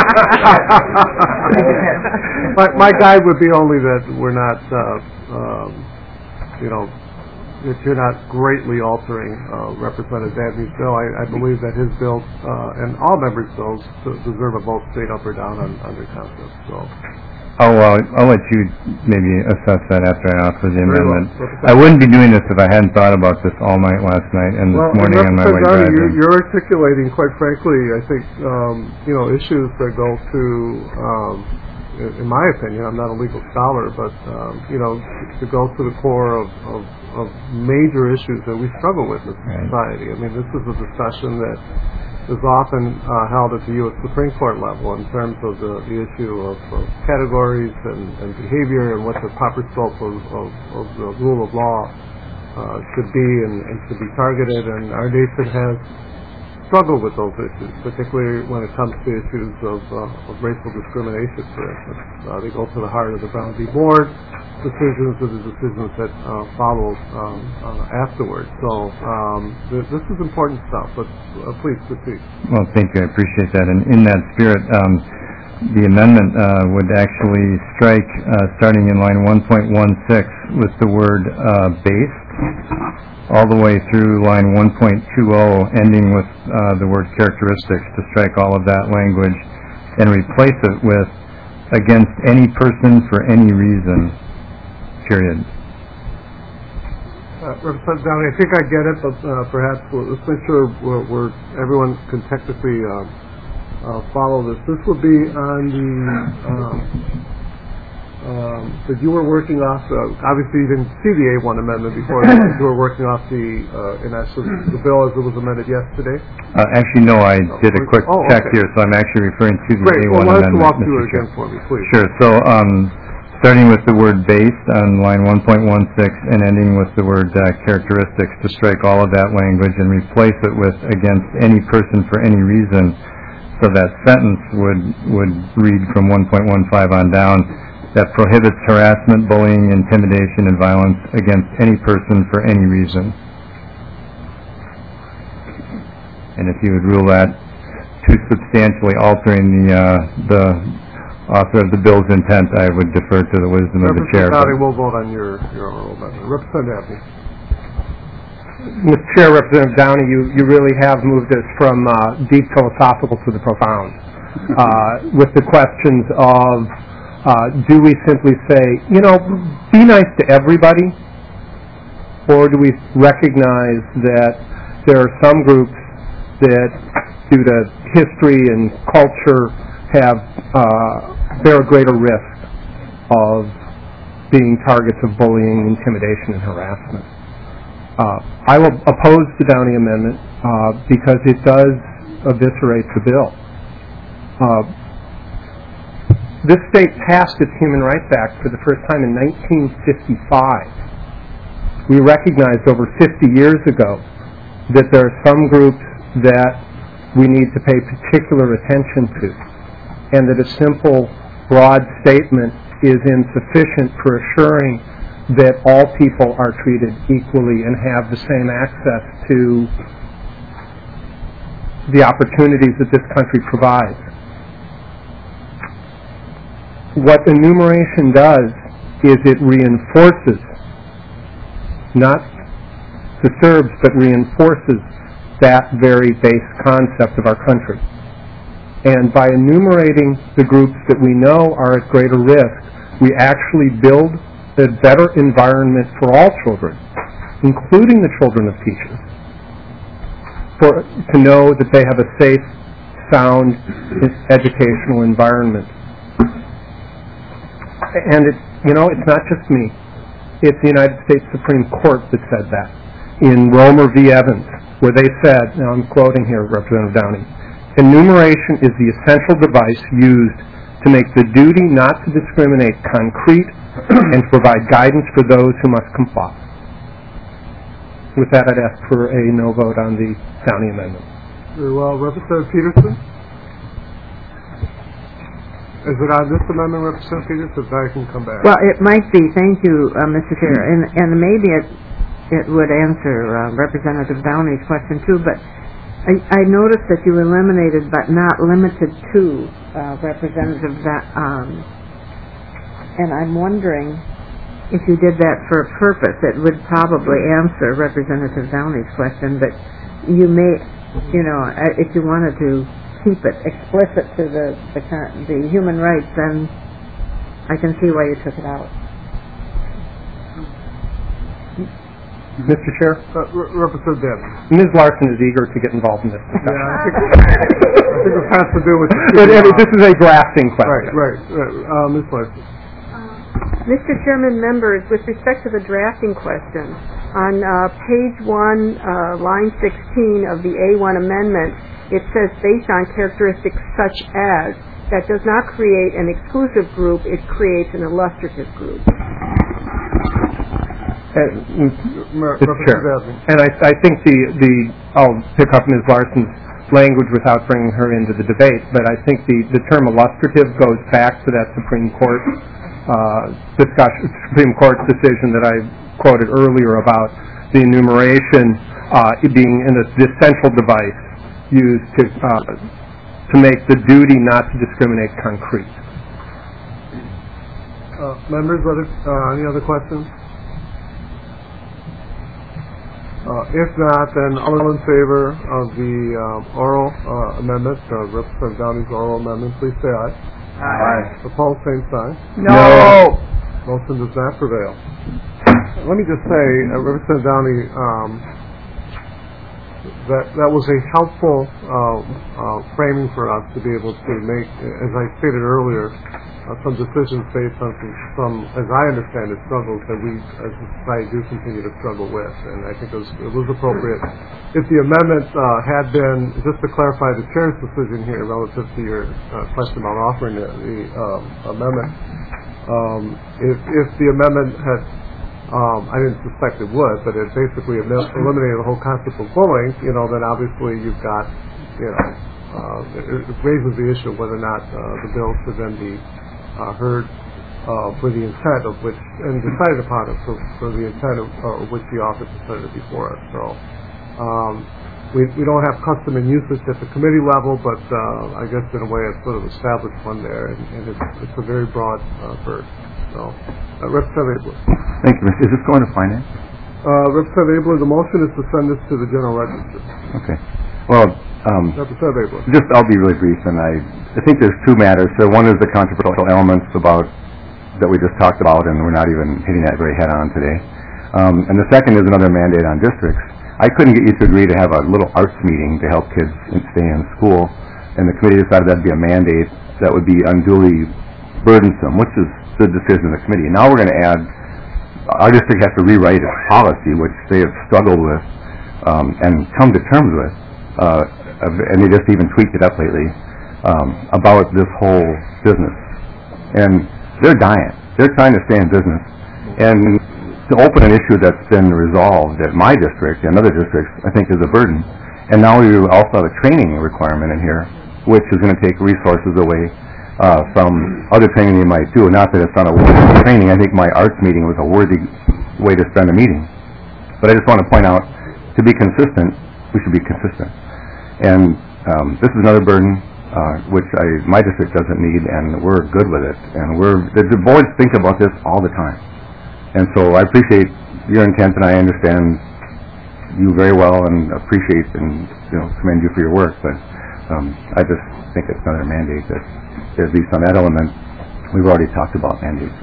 my, my guide would be only that we're not, uh, um, you know, if you're not greatly altering uh, Representative Dabney's bill. I, I believe that his bill uh, and all members' bills deserve a vote straight up or down on, on their concept. So. Oh, well, I'll let you maybe assess that after I offer the Very amendment. well. I wouldn't be doing this if I hadn't thought about this all night last night and this well, morning on my way driving. driving. You're, you're articulating, quite frankly, I think, um, you know, issues that go to, um, in, in my opinion, I'm not a legal scholar, but, um, you know, to go to the core of, of, of major issues that we struggle with in society. I mean, this is a discussion that is often uh, held at the U S Supreme Court level in terms of the, the issue of, of categories and, and behavior and what the proper scope of, of, of the rule of law uh, should be and, and should be targeted. And our nation has struggled with those issues, particularly when it comes to issues of, uh, of racial discrimination, for instance. Uh, they go to the heart of the Brown v. Board decisions or the decisions that uh, follow um, uh, afterwards. So um, th- this is important stuff, but uh, please proceed. Well, thank you. I appreciate that. And in that spirit, um, the amendment uh, would actually strike, uh, starting in line one point one six, with the word uh, based, all the way through line one point two zero, ending with uh, the word characteristics, to strike all of that language and replace it with against any person for any reason. Period. Uh, Representative Downey, I think I get it, but uh, perhaps we'll, let's make sure we're, we're, everyone can technically uh, uh, follow this. This would be on the um, um, that you were working off. Uh, obviously, you didn't see the A one amendment before. You were working off the uh, in essence the bill as it was amended yesterday. Uh, actually, no. I Oh, did a quick oh, check okay. here, so I'm actually referring to the Great. A one Well, why don't you amendment. walk through it Mister again Chair. for me, please? Sure. So, um, starting with the word based on line one point one six and ending with the word uh, characteristics, to strike all of that language and replace it with against any person for any reason. So that sentence would would read from one point one five on down, that prohibits harassment, bullying, intimidation, and violence against any person for any reason. And if you would rule that too substantially altering the uh, the author of the bill's intent, I would defer to the wisdom of the chair. Representative Downey, we'll vote on your, your oral amendment. Representative Abney. Mister Chair, Representative Downey, you, you really have moved us from uh, deep philosophical to the profound. Uh, with the questions of, uh, do we simply say, you know, be nice to everybody, or do we recognize that there are some groups that, due to history and culture, have uh, bear a greater risk of being targets of bullying, intimidation, and harassment. Uh, I will oppose the Downey Amendment uh, because it does eviscerate the bill. Uh, this state passed its Human Rights Act for the first time in nineteen fifty-five. We recognized over fifty years ago that there are some groups that we need to pay particular attention to, and that a simple, broad statement is insufficient for assuring that all people are treated equally and have the same access to the opportunities that this country provides. What enumeration does is it reinforces, not disturbs, but reinforces that very base concept of our country. And by enumerating the groups that we know are at greater risk, we actually build a better environment for all children, including the children of teachers, for, to know that they have a safe, sound educational environment. And it's, you know, it's not just me. It's the United States Supreme Court that said that in Romer v. Evans, where they said, now I'm quoting here Representative Downey, enumeration is the essential device used to make the duty not to discriminate concrete and to provide guidance for those who must comply. With that, I'd ask for a no vote on the Downey amendment. Very well. Representative Peterson? Is it on this amendment, Representative Peterson? I can come back. Well, it might be. Thank you, uh, Mister Chair. And, and maybe it, it would answer uh, Representative Downey's question, too, but I, I noticed that you eliminated but not limited to uh, Representative that, um, and I'm wondering if you did that for a purpose. It would probably answer Representative Downey's question, but you may, you know, if you wanted to keep it explicit to the, the, the human rights, then I can see why you took it out. Mister Chair? Uh, Re- Representative Devin. Miz Larson is eager to get involved in this discussion. Yeah, I think, I think it has to do with... But, uh, this is a drafting Right, question. right. Uh, Miz Larson. Mister Chairman, members, with respect to the drafting question, on uh, page one, uh, line sixteen of the A one amendment, it says based on characteristics such as, that does not create an exclusive group, it creates an illustrative group. Uh, Mister Chair, and I, I think the, the, I'll pick up Miz Larson's language without bringing her into the debate, but I think the, the term illustrative goes back to that Supreme Court uh, discussion, Supreme Court's decision that I quoted earlier about the enumeration uh, being an essential device used to uh, to make the duty not to discriminate concrete. Uh, members, other, uh, any other questions? Uh, if not, then all in favor of the uh, oral uh, amendment, uh, Representative Downey's oral amendment, please say aye. Aye. Opposed, same sign. No. Motion does not prevail. Let me just say, uh, Representative Downey, um, that that was a helpful uh, uh, framing for us to be able to make, as I stated earlier, uh, some decisions based on some, some, as I understand it, struggles that we as a society do continue to struggle with. And I think it was, it was appropriate. If the amendment uh, had been, just to clarify the chair's decision here relative to your uh, question about offering the, the um, amendment, um, if, if the amendment had, um, I didn't suspect it would, but it basically eliminated the whole concept of bullying, you know, then obviously you've got, you know, uh, it, it raises the issue of whether or not uh, the bill should then be Uh, heard uh, for the intent of which, and decided upon it for, for the intent of uh, which the office decided before us. So um, we, we don't have custom and usage at the committee level, but uh, I guess in a way it's sort of established one there, and, and it's, it's a very broad uh, berth. So, uh, Representative Abler. Thank you, Mister Is this going to finance? Uh, Representative Abler, the motion is to send this to the General Register. Okay. Well, um, Representative Abler. just I'll be really brief, and I, I think there's two matters. So one is the controversial elements about that we just talked about, and we're not even hitting that very head on today. Um, and the second is another mandate on districts. I couldn't get you to agree to have a little arts meeting to help kids stay in school, and the committee decided that'd be a mandate that would be unduly burdensome, which is the decision of the committee. And now we're going to add, our district has to rewrite its policy, which they have struggled with um, and come to terms with, uh, and they just even tweaked it up lately, um, about this whole business. And they're dying. They're trying to stay in business. And to open an issue that's been resolved at my district and other districts, I think is a burden. And now we also have a training requirement in here, which is going to take resources away uh, from other training they might do. Not that it's not a worthy training. I think my arts meeting was a worthy way to spend a meeting. But I just want to point out, to be consistent, we should be consistent. And um, this is another burden uh, which I, my district doesn't need, and we're good with it. And we're the, the boards think about this all the time. And so I appreciate your intent, and I understand you very well, and appreciate and you know commend you for your work. But um, I just think it's another mandate that, at least on that element, we've already talked about mandates.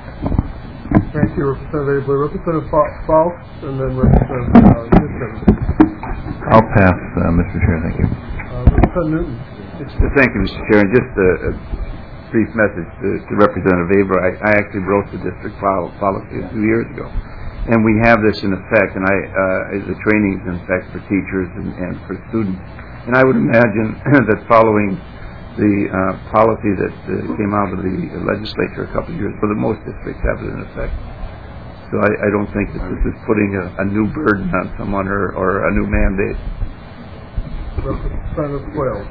Thank you, Representative Abler. Representative Faust, and then Representative uh, Newton. I'll pass, uh, Mister Chair. Thank you. Uh, Representative Newton. Thank you, Mister Chair. And just a, a brief message to, to Representative Abler. I, I actually wrote the district pol- policy a few years ago. And we have this in effect, and I, uh, the training is in effect for teachers and, and for students. And I would imagine that following the uh, policy that uh, came out of the legislature a couple of years, for the most districts have it in effect. So I, I don't think that this is putting a, a new burden on someone or, or a new mandate. Representative Swales.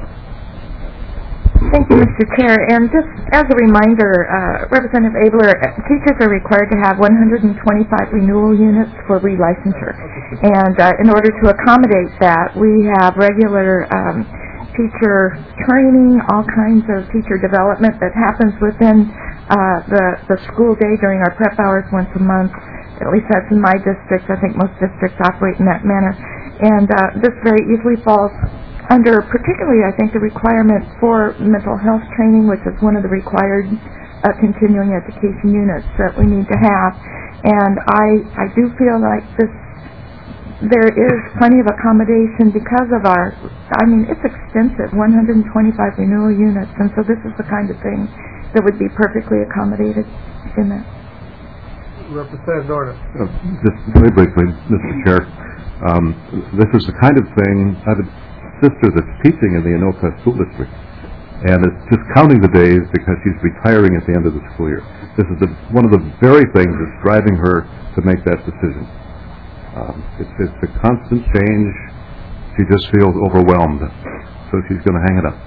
Thank you, Mister Chair. And just as a reminder, uh, Representative Abler, teachers are required to have one hundred twenty-five renewal units for relicensure. And uh, in order to accommodate that, we have regular um, teacher training, all kinds of teacher development that happens within uh, the, the school day during our prep hours once a month. At least that's in my district. I think most districts operate in that manner. And uh, this very easily falls under particularly, I think, the requirement for mental health training, which is one of the required uh, continuing education units that we need to have. And I, I do feel like this, there is plenty of accommodation because of our, I mean, it's extensive, one hundred twenty-five renewal units, and so this is the kind of thing that would be perfectly accommodated in that. Representative Norton. Uh, just very briefly, Mister Chair, um, this is the kind of thing I would sister that's teaching in the Anoka School District, and is just counting the days because she's retiring at the end of the school year. This is the, one of the very things that's driving her to make that decision. Um, it's, it's a constant change. She just feels overwhelmed, so she's going to hang it up.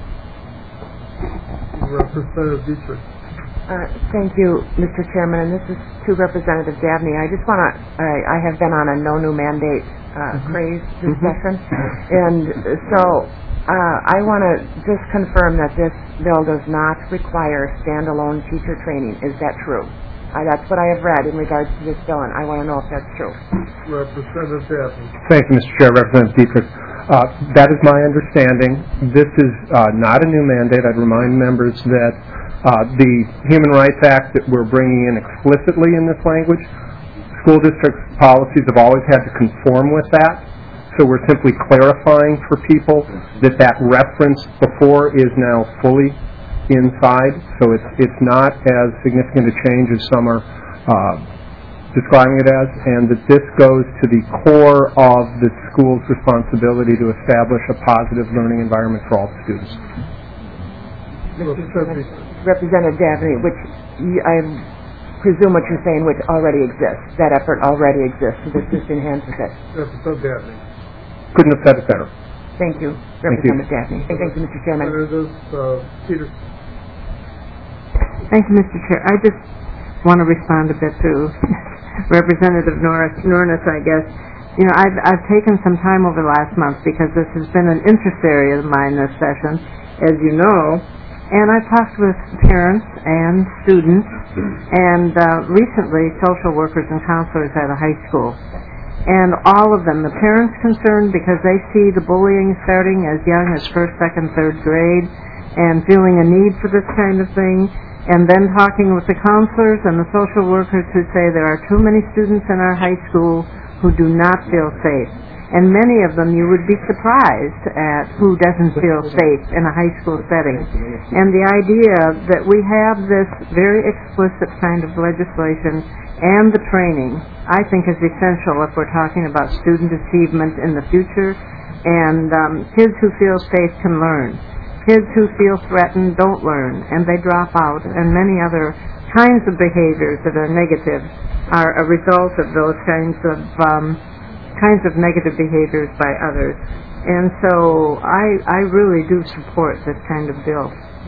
Representative Dietrich. Uh, thank you, Mister Chairman, and this is to Representative Dabney. I just want to, I, I have been on a no new mandate uh, mm-hmm. craze this mm-hmm. session, and so uh, I want to just confirm that this bill does not require standalone teacher training. Is that true? Uh, that's what I have read in regards to this bill, and I want to know if that's true. Representative Dabney. Thank you, Mister Chair. Representative Dietrich. Uh, that is my understanding. This is uh, not a new mandate. I'd remind members that Uh, the Human Rights Act that we're bringing in explicitly in this language, school district policies have always had to conform with that. So we're simply clarifying for people that that reference before is now fully inside. So it's it's not as significant a change as some are uh, describing it as, and that this goes to the core of the school's responsibility to establish a positive learning environment for all students. Representative Dabney, which you, I presume what you're saying, which already exists. That effort already exists, so this just enhances it. Representative Dabney. Couldn't have said it better. Thank you, Thank Representative you. Dabney. Thank, thank you, Mister Chairman. Representative uh, Peters. Thank you, Mister Chair. I just want to respond a bit to Representative Norris, Norris, I guess. You know, I've, I've taken some time over the last month because this has been an interest area of mine this session, as you know. And I've talked with parents and students and uh, recently social workers and counselors at a high school. And all of them, the parents concerned because they see the bullying starting as young as first, second, third grade and feeling a need for this kind of thing. And then talking with the counselors and the social workers who say there are too many students in our high school who do not feel safe. And many of them, you would be surprised at who doesn't feel safe in a high school setting. And the idea that we have this very explicit kind of legislation and the training, I think is essential if we're talking about student achievement in the future. And um, kids who feel safe can learn. Kids who feel threatened don't learn, and they drop out. And many other kinds of behaviors that are negative are a result of those kinds of um, kinds of negative behaviors by others. And so I, I really do support this kind of bill.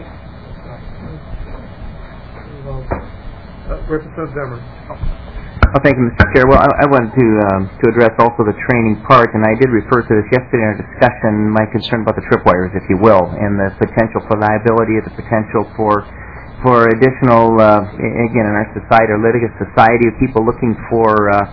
Uh, Representative Demmer. Oh, thank you, Mister Chair. Well, I, I wanted to um, to address also the training part, and I did refer to this yesterday in our discussion, my concern about the tripwires, if you will, and the potential for liability, the potential for for additional, uh, again, in our society, our litigious society, of people looking for uh,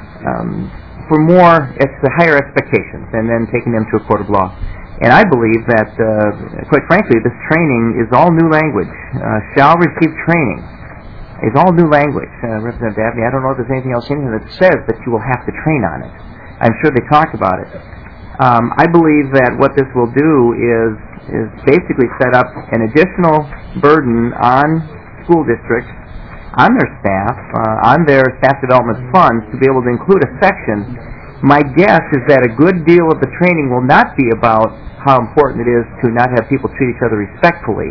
um, for more, ex- higher expectations, and then taking them to a court of law. And I believe that, uh, quite frankly, this training is all new language. Uh, shall receive training is all new language. Uh, Representative Dabney, I don't know if there's anything else in here that says that you will have to train on it. I'm sure they talked about it. Um, I believe that what this will do is is basically set up an additional burden on school districts, on their staff, uh, on their staff development funds to be able to include a section. My guess is that a good deal of the training will not be about how important it is to not have people treat each other respectfully.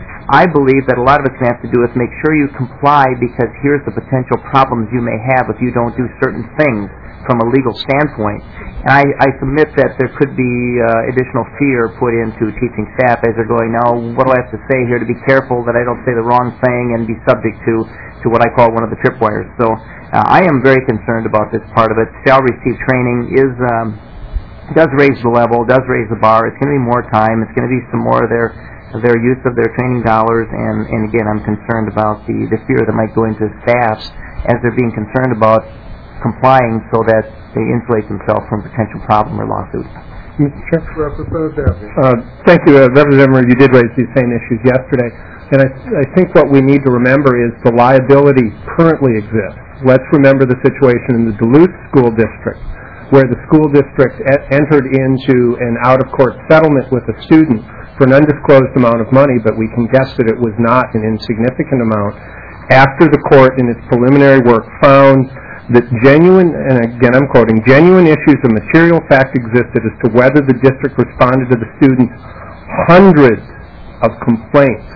I believe that a lot of it's going to have to do with make sure you comply, because here's the potential problems you may have if you don't do certain things from a legal standpoint. And I, I submit that there could be uh, additional fear put into teaching staff as they're going, now, what do I have to say here to be careful that I don't say the wrong thing and be subject to, to what I call one of the tripwires. So uh, I am very concerned about this part of it. Shall receive training is um, does raise the level, does raise the bar. It's going to be more time. It's going to be some more of their their use of their training dollars, and, and again, I'm concerned about the, the fear that might go into staffs as they're being concerned about complying so that they insulate themselves from potential problem or lawsuit. Mister Chair? Representative Dabney. Uh, thank you, uh, Representative Emmer. You did raise these same issues yesterday, and I, I think what we need to remember is the liability currently exists. Let's remember the situation in the Duluth School District, where the school district e- entered into an out-of-court settlement with a student for an undisclosed amount of money, but we can guess that it was not an insignificant amount. After the court, in its preliminary work, found that genuine, and again I'm quoting, genuine issues of material fact existed as to whether the district responded to the student's hundreds of complaints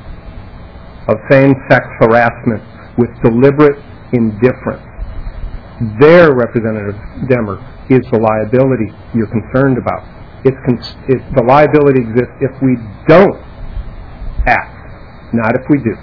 of same-sex harassment with deliberate indifference. There, Representative Demmer, is the liability you're concerned about. It's, cons- it's the liability exists if we don't act, not if we do.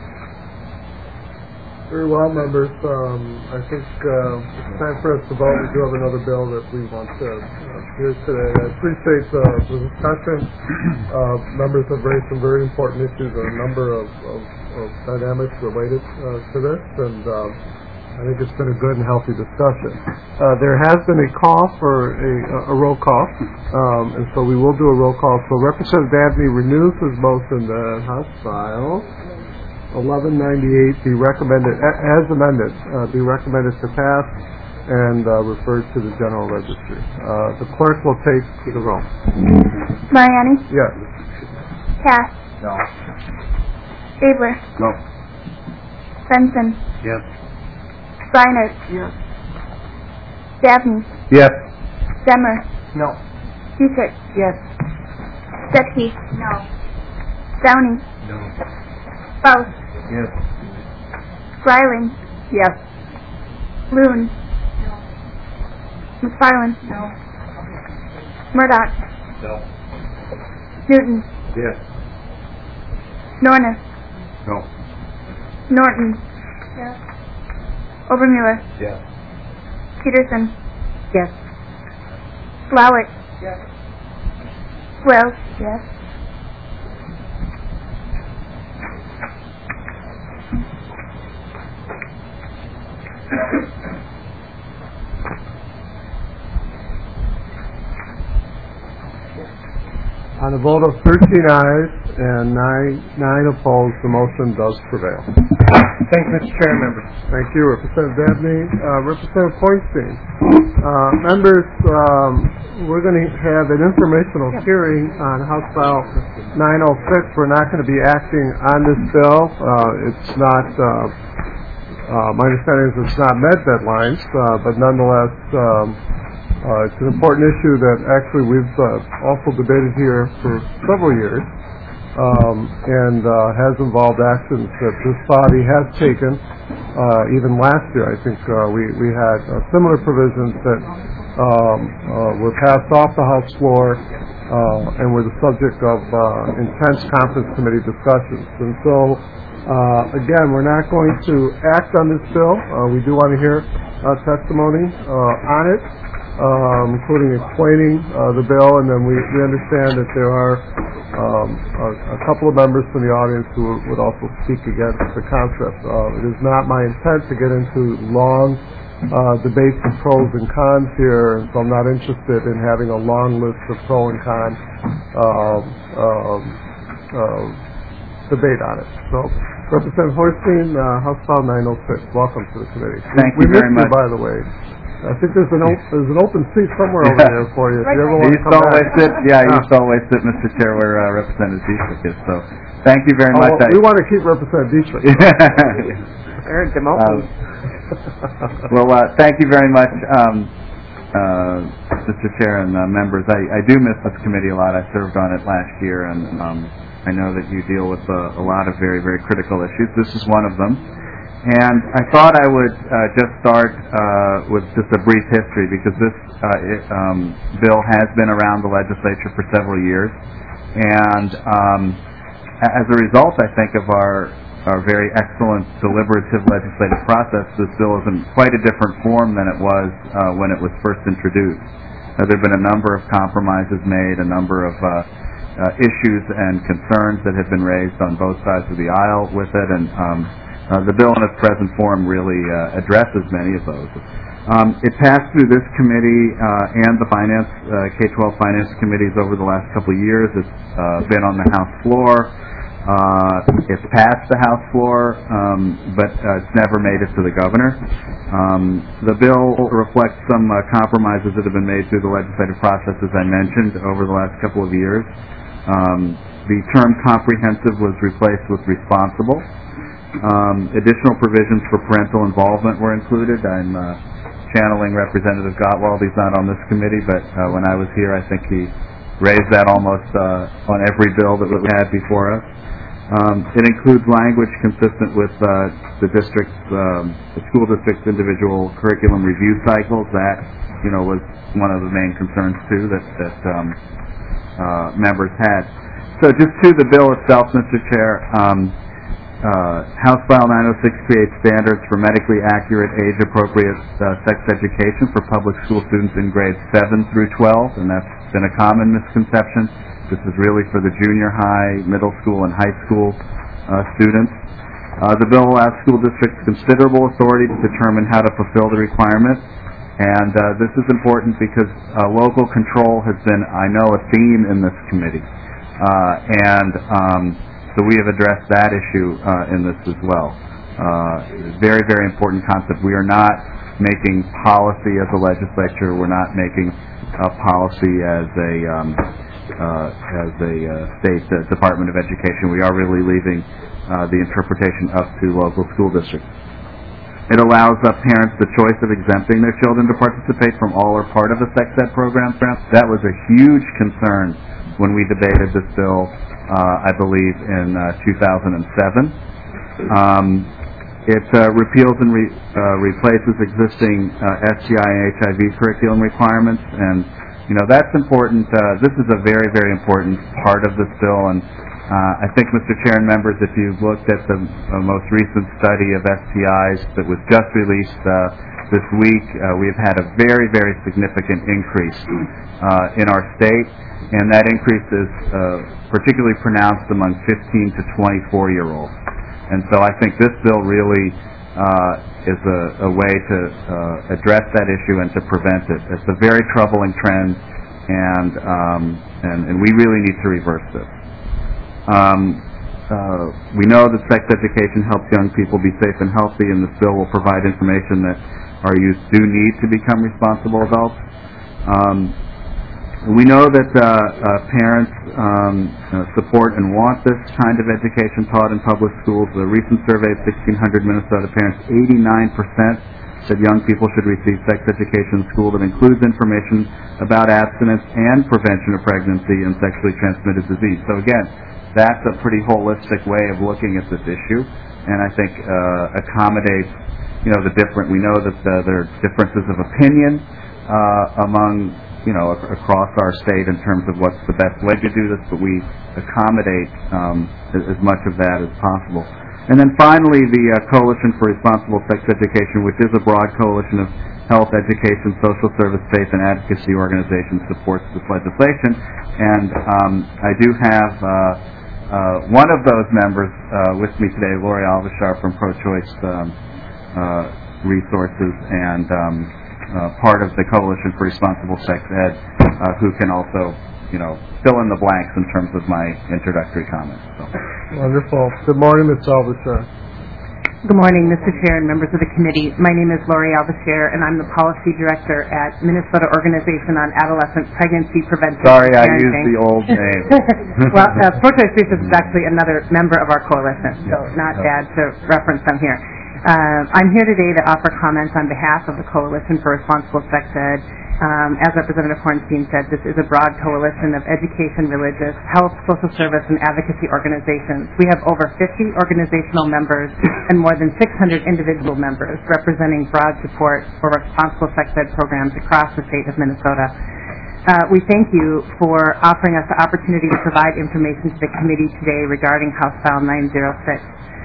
Very well, members. Um, I think uh, it's time for us to vote. We do have another bill that we want to uh, hear today. I appreciate uh, the discussion. Uh, members have raised some very important issues, a number of, of, of dynamics related uh, to this, and uh, I think it's been a good and healthy discussion. Uh, there has been a call for a, a roll call, um, and so we will do a roll call. So Representative Dabney renews his motion that House File eleven ninety-eight be recommended, as amended, uh, be recommended to pass and uh, referred to the General Registry. Uh, the clerk will take the roll. Mariani? Yes. Cass? No. Stabler? No. Benson? Yes. Reinert? Yes. Dabney? Yes. Demmer? No. Busick? Yes. Stuckey? No. Downey? No. Faust? Yes. Greiling? Yes. Loon? McFarland? No. Murdoch? No. Newton? Yes. Nornis? No. Norton? Yes. Obermuller? Yes. Peterson? Yes. Slowik? Yes. Wells? Yes. On a vote of thirteen ayes and nine, nine opposed, the motion does prevail. Thank you, Mister Chair, members. Thank you, Representative Dabney. Uh, Representative Poinstein. Uh, members, um, we're going to have an informational hearing on House File nine oh six. We're not going to be acting on this bill. Uh, it's not, uh, uh, my understanding is it's not met deadlines, uh, but nonetheless, um, uh, it's an important issue that actually we've uh, also debated here for several years. Um, and uh, has involved actions that this body has taken. Uh, even last year, I think uh, we, we had uh, similar provisions that um, uh, were passed off the House floor uh, and were the subject of uh, intense conference committee discussions. And so, uh, again, we're not going to act on this bill. Uh, we do want to hear uh, testimony uh, on it, um, including explaining uh, the bill, and then we, we understand that there are um, a, a couple of members from the audience who would also speak against the concept. Uh, it is not my intent to get into long Uh, debates of pros and cons here, and so I'm not interested in having a long list of pro and con uh, uh, uh, debate on it. So, Representative Horstein, uh, House File nine oh six, welcome to the committee. Thank we, you we very missed much. You, by the way. I think there's an, op- there's an open seat somewhere over there for you. If you ever want to East come back. always sit, yeah, East always sit, Mister Chair, where uh, Representative Dietrich is. So, thank you very Oh, much. well, we want to keep Representative Dietrich. They're demoted. Well, uh, thank you very much, um, uh, Mister Chair and uh, members. I, I do miss this committee a lot. I served on it last year, and um, I know that you deal with uh, a lot of very, very critical issues. This is one of them. And I thought I would uh, just start uh, with just a brief history, because this uh, it, um, bill has been around the legislature for several years. And um, as a result, I think, of our our very excellent deliberative legislative process, this bill is in quite a different form than it was uh, when it was first introduced. Uh, there have been a number of compromises made, a number of uh, uh, issues and concerns that have been raised on both sides of the aisle with it, and um, uh, the bill in its present form really uh, addresses many of those. Um, it passed through this committee uh, and the Finance, uh, K twelve Finance Committees over the last couple of years. It's uh, been on the House floor. Uh, it's passed the House floor, um, but uh, it's never made it to the governor. Um, the bill reflects some uh, compromises that have been made through the legislative process, as I mentioned, over the last couple of years. Um, the term comprehensive was replaced with responsible. Um, additional provisions for parental involvement were included. I'm uh, channeling Representative Gottwald. He's not on this committee, but uh, when I was here, I think he raised that almost uh, on every bill that we had before us. Um, it includes language consistent with uh, the district's, um, the school district's individual curriculum review cycles. That, you know, was one of the main concerns too that that um, uh, members had. So, just to the bill itself, Mister Chair, um, uh, House File nine oh six creates standards for medically accurate, age-appropriate uh, sex education for public school students in grades seven through twelve, and that's been a common misconception. This is really for the junior high, middle school, and high school uh, students. Uh, the bill allows school districts considerable authority to determine how to fulfill the requirement, and uh, this is important because uh, local control has been, I know, a theme in this committee, uh, and um, so we have addressed that issue uh, in this as well. Uh, very, very important concept. We are not making policy as a legislature. We're not making uh, policy as a um, Uh, as a uh, state uh, Department of Education. We are really leaving uh, the interpretation up to local school districts. It allows uh, parents the choice of exempting their children to participate from all or part of a sex ed program. That was a huge concern when we debated this bill, uh, I believe, in uh, two thousand seven. Um, it uh, repeals and re- uh, replaces existing uh, S T I and H I V curriculum requirements, and you know, that's important. Uh, this is a very, very important part of this bill, and uh, I think, Mister Chair and members, if you've looked at the uh, most recent study of S T Is that was just released uh, this week, uh, we've had a very, very significant increase uh, in our state, and that increase is uh, particularly pronounced among fifteen to twenty-four-year-olds. And so I think this bill really uh, is a, a way to uh, address that issue and to prevent it. It's a very troubling trend, and um, and, and we really need to reverse this. Um, uh, we know that sex education helps young people be safe and healthy, and this bill will provide information that our youth do need to become responsible adults. Um, we know that uh, uh, parents um, uh, support and want this kind of education taught in public schools. The recent survey of sixteen hundred Minnesota parents, eighty-nine percent said young people should receive sex education in school that includes information about abstinence and prevention of pregnancy and sexually transmitted disease. So again, that's a pretty holistic way of looking at this issue, and I think uh, accommodates, you know, the different. We know that uh, there are differences of opinion uh, among, you know, ac- across our state in terms of what's the best way to do this, but we accommodate um, as, as much of that as possible. And then finally, the uh, Coalition for Responsible Sex Education, which is a broad coalition of health, education, social service, faith, and advocacy organizations, supports this legislation. And um, I do have uh, uh, one of those members uh, with me today, Lori Alvashar from Pro-Choice um, uh, Resources, and um, uh, part of the Coalition for Responsible Sex Ed, uh, who can also, you know, fill in the blanks in terms of my introductory comments. So. Wonderful. Good morning, Miz Alvashar. Good morning, Mister Chair and members of the committee. My name is Lori Alvashar, and I'm the Policy Director at Minnesota Organization on Adolescent Pregnancy Prevention. Sorry, I Parenting. used the old name. Well, uh, Pro-Choice Research is actually another member of our coalition, so not bad to reference them here. Uh, I'm here today to offer comments on behalf of the Coalition for Responsible Sex Ed. Um, as Representative Hornstein said, this is a broad coalition of education, religious, health, social service, and advocacy organizations. We have over fifty organizational members and more than six hundred individual members representing broad support for responsible sex ed programs across the state of Minnesota. Uh, we thank you for offering us the opportunity to provide information to the committee today regarding House File nine oh six.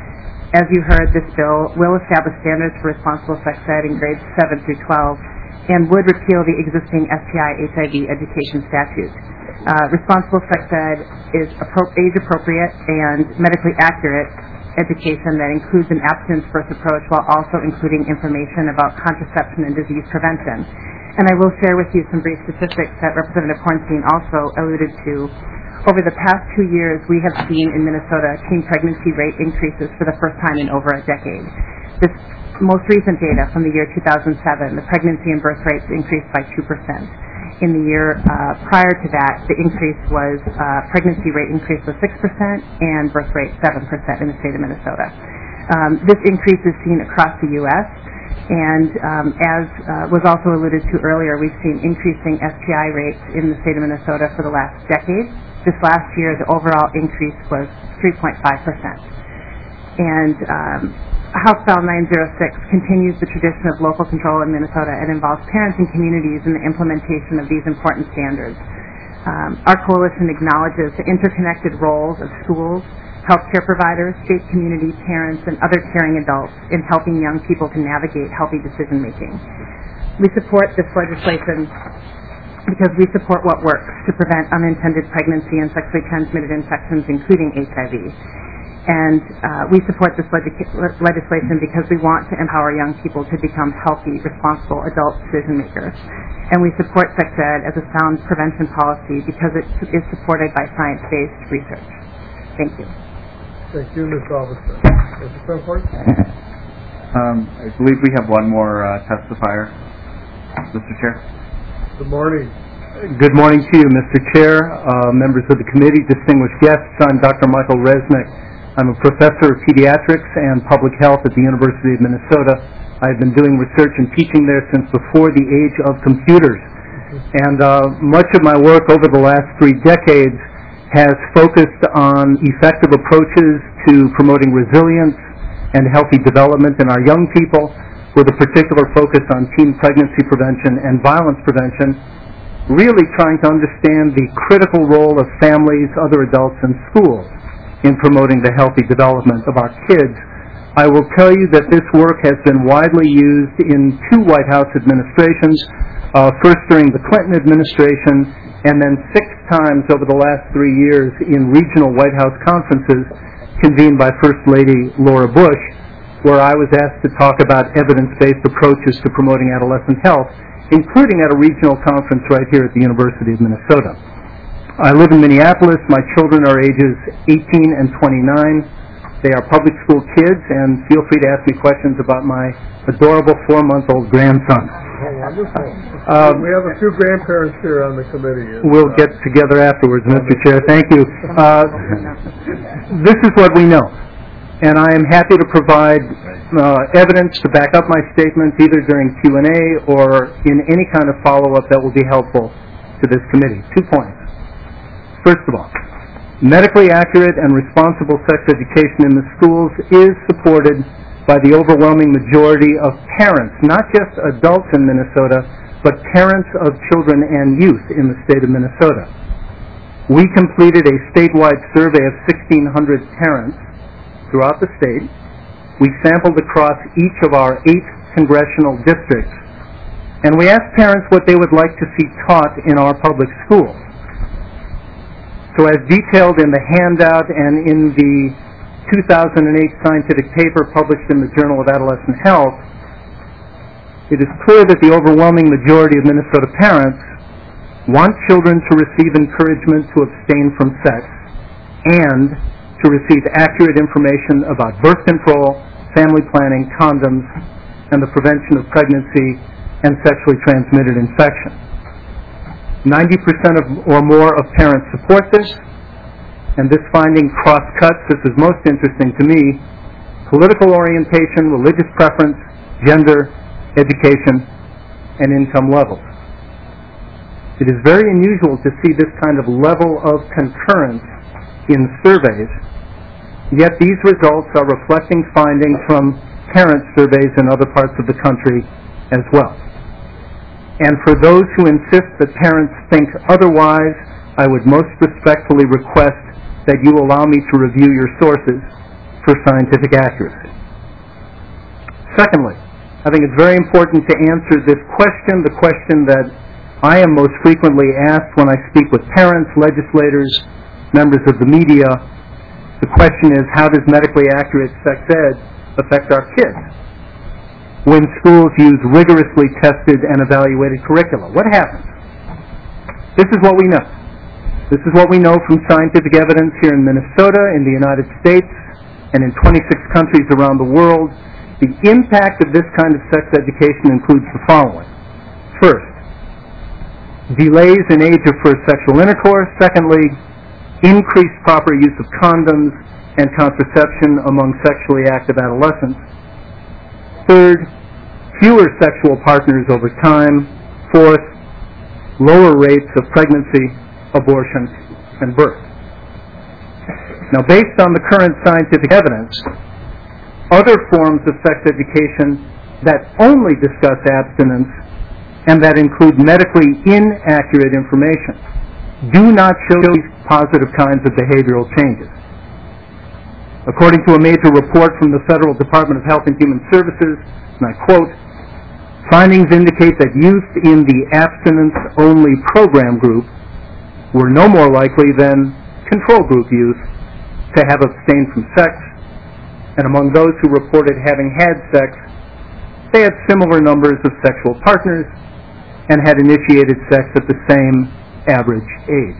As you heard, this bill will establish standards for responsible sex ed in grades seven through twelve and would repeal the existing S T I H I V education statute. Uh, responsible sex ed is appro- age-appropriate and medically accurate education that includes an abstinence-first approach while also including information about contraception and disease prevention. And I will share with you some brief statistics that Representative Hornstein also alluded to. Over the past two years, we have seen in Minnesota teen pregnancy rate increases for the first time in over a decade. This most recent data from the year two thousand seven, the pregnancy and birth rates increased by two percent. In the year uh, prior to that, the increase was, uh, pregnancy rate increase was six percent and birth rate seven percent in the state of Minnesota. Um, this increase is seen across the U S, and um, as uh, was also alluded to earlier, we've seen increasing S T I rates in the state of Minnesota for the last decade. This last year, the overall increase was three point five percent. And um, House File nine oh six continues the tradition of local control in Minnesota and involves parents and communities in the implementation of these important standards. Um, our coalition acknowledges the interconnected roles of schools, healthcare providers, state community, parents, and other caring adults in helping young people to navigate healthy decision-making. We support this legislation because we support what works to prevent unintended pregnancy and sexually transmitted infections, including H I V. And uh, we support this leg- legislation because we want to empower young people to become healthy, responsible adult decision makers. And we support sex ed as a sound prevention policy because it is supported by science-based research. Thank you. Thank you, Miz Alvashar. Mister Cranford? Um, I believe we have one more uh, testifier, Mister Chair. Good morning. Good morning to you, Mister Chair, uh, members of the committee, distinguished guests. I'm Doctor Michael Resnick. I'm a professor of pediatrics and public health at the University of Minnesota. I've been doing research and teaching there since before the age of computers. And uh, much of my work over the last three decades has focused on effective approaches to promoting resilience and healthy development in our young people, with a particular focus on teen pregnancy prevention and violence prevention, really trying to understand the critical role of families, other adults, and schools in promoting the healthy development of our kids. I will tell you that this work has been widely used in two White House administrations, uh, first during the Clinton administration, and then six times over the last three years in regional White House conferences convened by First Lady Laura Bush, where I was asked to talk about evidence-based approaches to promoting adolescent health, including at a regional conference right here at the University of Minnesota. I live in Minneapolis. My children are ages eighteen and twenty-nine. They are public school kids, and feel free to ask me questions about my adorable four-month-old grandson. Oh, wonderful. Um, we have a few grandparents here on the committee. We'll get together afterwards, Mister Chair. Thank you. Uh, this is what we know, and I am happy to provide uh, evidence to back up my statements either during Q and A or in any kind of follow-up that will be helpful to this committee. Two points. First of all, medically accurate and responsible sex education in the schools is supported by the overwhelming majority of parents, not just adults in Minnesota, but parents of children and youth in the state of Minnesota. We completed a statewide survey of sixteen hundred parents throughout the state. We sampled across each of our eight congressional districts, and we asked parents what they would like to see taught in our public schools. So as detailed in the handout and in the two thousand eight scientific paper published in the Journal of Adolescent Health, it is clear that the overwhelming majority of Minnesota parents want children to receive encouragement to abstain from sex and to receive accurate information about birth control, family planning, condoms, and the prevention of pregnancy and sexually transmitted infection. ninety percent of, or more of parents support this, and this finding cross-cuts, this is most interesting to me, political orientation, religious preference, gender, education, and income levels. It is very unusual to see this kind of level of concurrence in surveys, yet these results are reflecting findings from parent surveys in other parts of the country as well. And for those who insist that parents think otherwise, I would most respectfully request that you allow me to review your sources for scientific accuracy. Secondly, I think it's very important to answer this question, the question that I am most frequently asked when I speak with parents, legislators, members of the media. The question is, how does medically accurate sex ed affect our kids when schools use rigorously tested and evaluated curricula? What happens? This is what we know. This is what we know from scientific evidence here in Minnesota, in the United States, and in twenty-six countries around the world. The impact of this kind of sex education includes the following. First, delays in age of first sexual intercourse. Secondly, increased proper use of condoms and contraception among sexually active adolescents. Third, fewer sexual partners over time. Fourth, lower rates of pregnancy, abortion, and birth. Now, based on the current scientific evidence, other forms of sex education that only discuss abstinence and that include medically inaccurate information do not show these positive kinds of behavioral changes. According to a major report from the Federal Department of Health and Human Services, and I quote, findings indicate that youth in the abstinence-only program group were no more likely than control group youth to have abstained from sex, and among those who reported having had sex, they had similar numbers of sexual partners and had initiated sex at the same average age.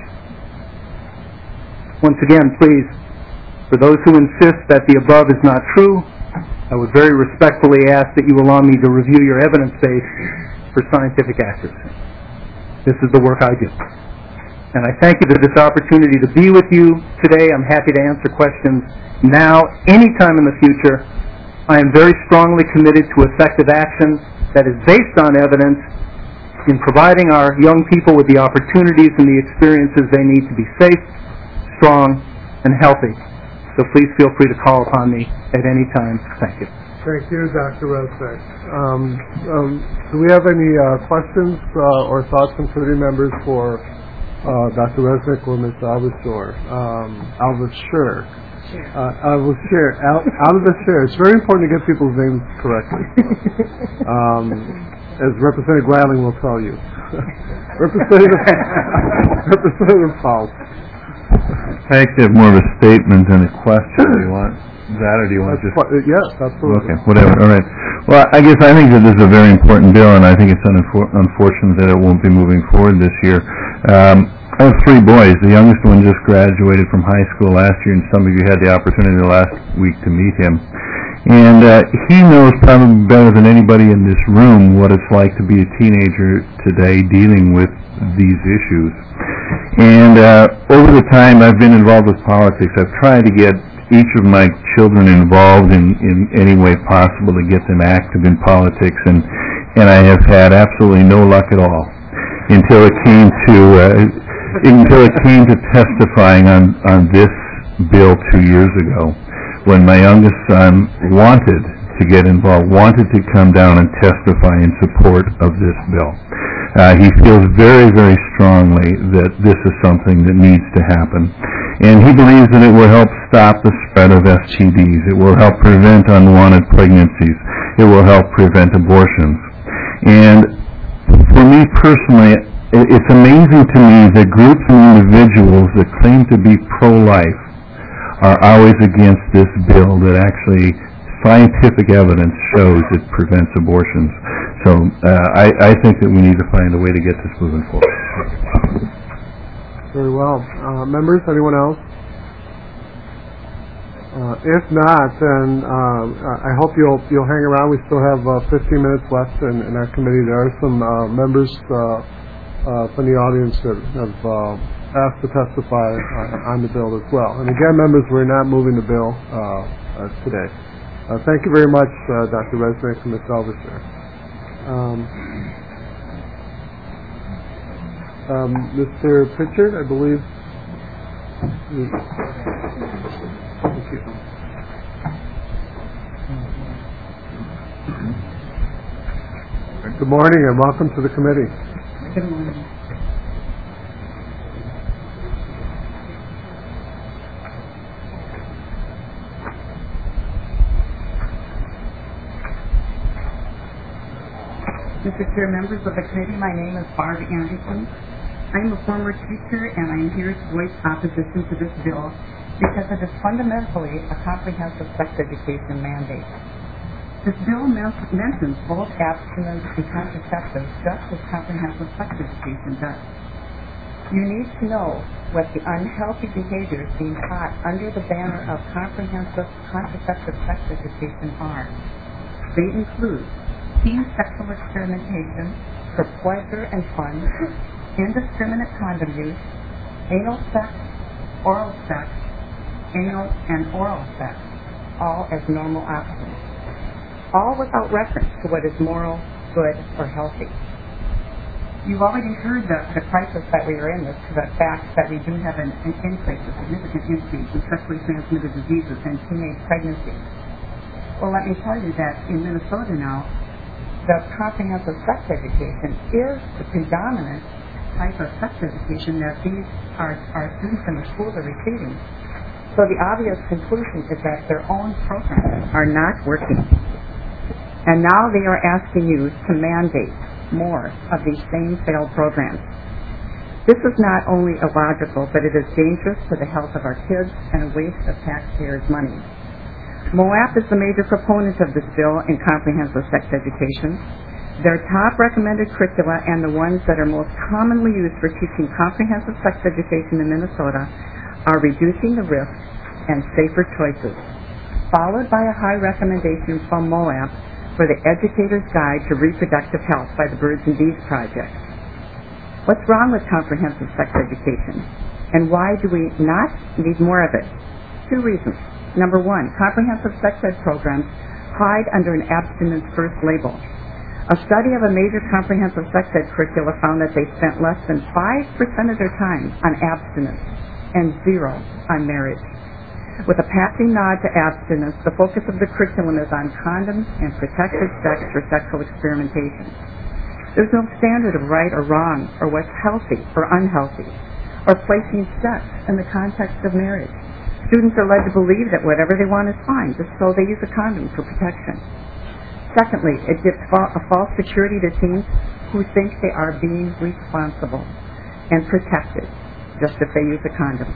Once again, please, for those who insist that the above is not true, I would very respectfully ask that you allow me to review your evidence base for scientific accuracy. This is the work I do. And I thank you for this opportunity to be with you today. I'm happy to answer questions now, anytime in the future. I am very strongly committed to effective action that is based on evidence in providing our young people with the opportunities and the experiences they need to be safe, strong, and healthy. So please feel free to call upon me at any time. Thank you. Thank you, Doctor Resnick. Um, um, do we have any uh, questions uh, or thoughts from committee members for uh, Doctor Resnick or Miz Alvashore? Um, Alvashore. Uh, Alvashore. Al- Alvashore. It's very important to get people's names correctly. um, as Representative Gladling will tell you. Representative, Representative Paul. I actually have more of a statement than a question. Do you want that, or do you want That's just... Qu- yes, absolutely. Okay, whatever. All right. Well, I guess I think that this is a very important bill, and I think it's unfor- unfortunate that it won't be moving forward this year. Um, I have three boys. The youngest one just graduated from high school last year, and some of you had the opportunity last week to meet him. And uh, he knows probably better than anybody in this room what it's like to be a teenager today dealing with these issues. And uh, over the time I've been involved with politics, I've tried to get each of my children involved in, in any way possible to get them active in politics, and, and I have had absolutely no luck at all until it came to uh, until it came to testifying on, on this bill two years ago, when my youngest son wanted to get involved, wanted to come down and testify in support of this bill. Uh, he feels very, very strongly that this is something that needs to happen. And he believes that it will help stop the spread of S T Ds. It will help prevent unwanted pregnancies. It will help prevent abortions. And for me personally, it's amazing to me that groups and individuals that claim to be pro-life are always against this bill that actually scientific evidence shows it prevents abortions. So uh, I, I think that we need to find a way to get this moving forward. Very well. Uh, members, anyone else? Uh, if not, then uh, I hope you'll you'll hang around. We still have uh, fifteen minutes left in, in our committee. There are some uh, members uh, uh, from the audience that have uh, asked to testify uh, on the bill as well. And again, members, we're not moving the bill uh, uh, today. Uh, thank you very much, uh, Doctor Resnick and Miz Elvisher. Um, um, Mister Pritchard, I believe. Thank you. Good morning and welcome to the committee. Good morning. Mister Chair, members of the committee, my name is Barb Anderson. I am a former teacher and I am here to voice opposition to this bill because it is fundamentally a comprehensive sex education mandate. This bill men- mentions both abstinence and contraceptives just as comprehensive sex education does. You need to know what the unhealthy behaviors being taught under the banner of comprehensive contraceptive sex education are. They include teen sexual experimentation for pleasure and fun, indiscriminate condom use, anal sex, oral sex, anal and oral sex, all as normal options, all without reference to what is moral, good, or healthy. You've already heard the, the crisis that we are in, the, the fact that we do have an, an increase, a significant increase in sexually transmitted diseases and teenage pregnancies. Well, let me tell you that in Minnesota now, the comprehensive sex education is the predominant type of sex education that these our, our students in the schools are receiving. So the obvious conclusion is that their own programs are not working. And now they are asking you to mandate more of these same failed programs. This is not only illogical, but it is dangerous to the health of our kids and a waste of taxpayers' money. MOAP is the major proponent of this bill in comprehensive sex education. Their top recommended curricula and the ones that are most commonly used for teaching comprehensive sex education in Minnesota are Reducing the Risk and Safer Choices, followed by a high recommendation from MOAP for the Educator's Guide to Reproductive Health by the Birds and Bees Project. What's wrong with comprehensive sex education? And why do we not need more of it? Two reasons. Number one, comprehensive sex ed programs hide under an abstinence first label. A study of a major comprehensive sex ed curricula found that they spent less than five percent of their time on abstinence and zero on marriage. With a passing nod to abstinence, the focus of the curriculum is on condoms and protected sex for sexual experimentation. There's no standard of right or wrong or what's healthy or unhealthy or placing sex in the context of marriage. Students are led to believe that whatever they want is fine, just so they use a condom for protection. Secondly, it gives fa- a false security to teens who think they are being responsible and protected just if they use a condom.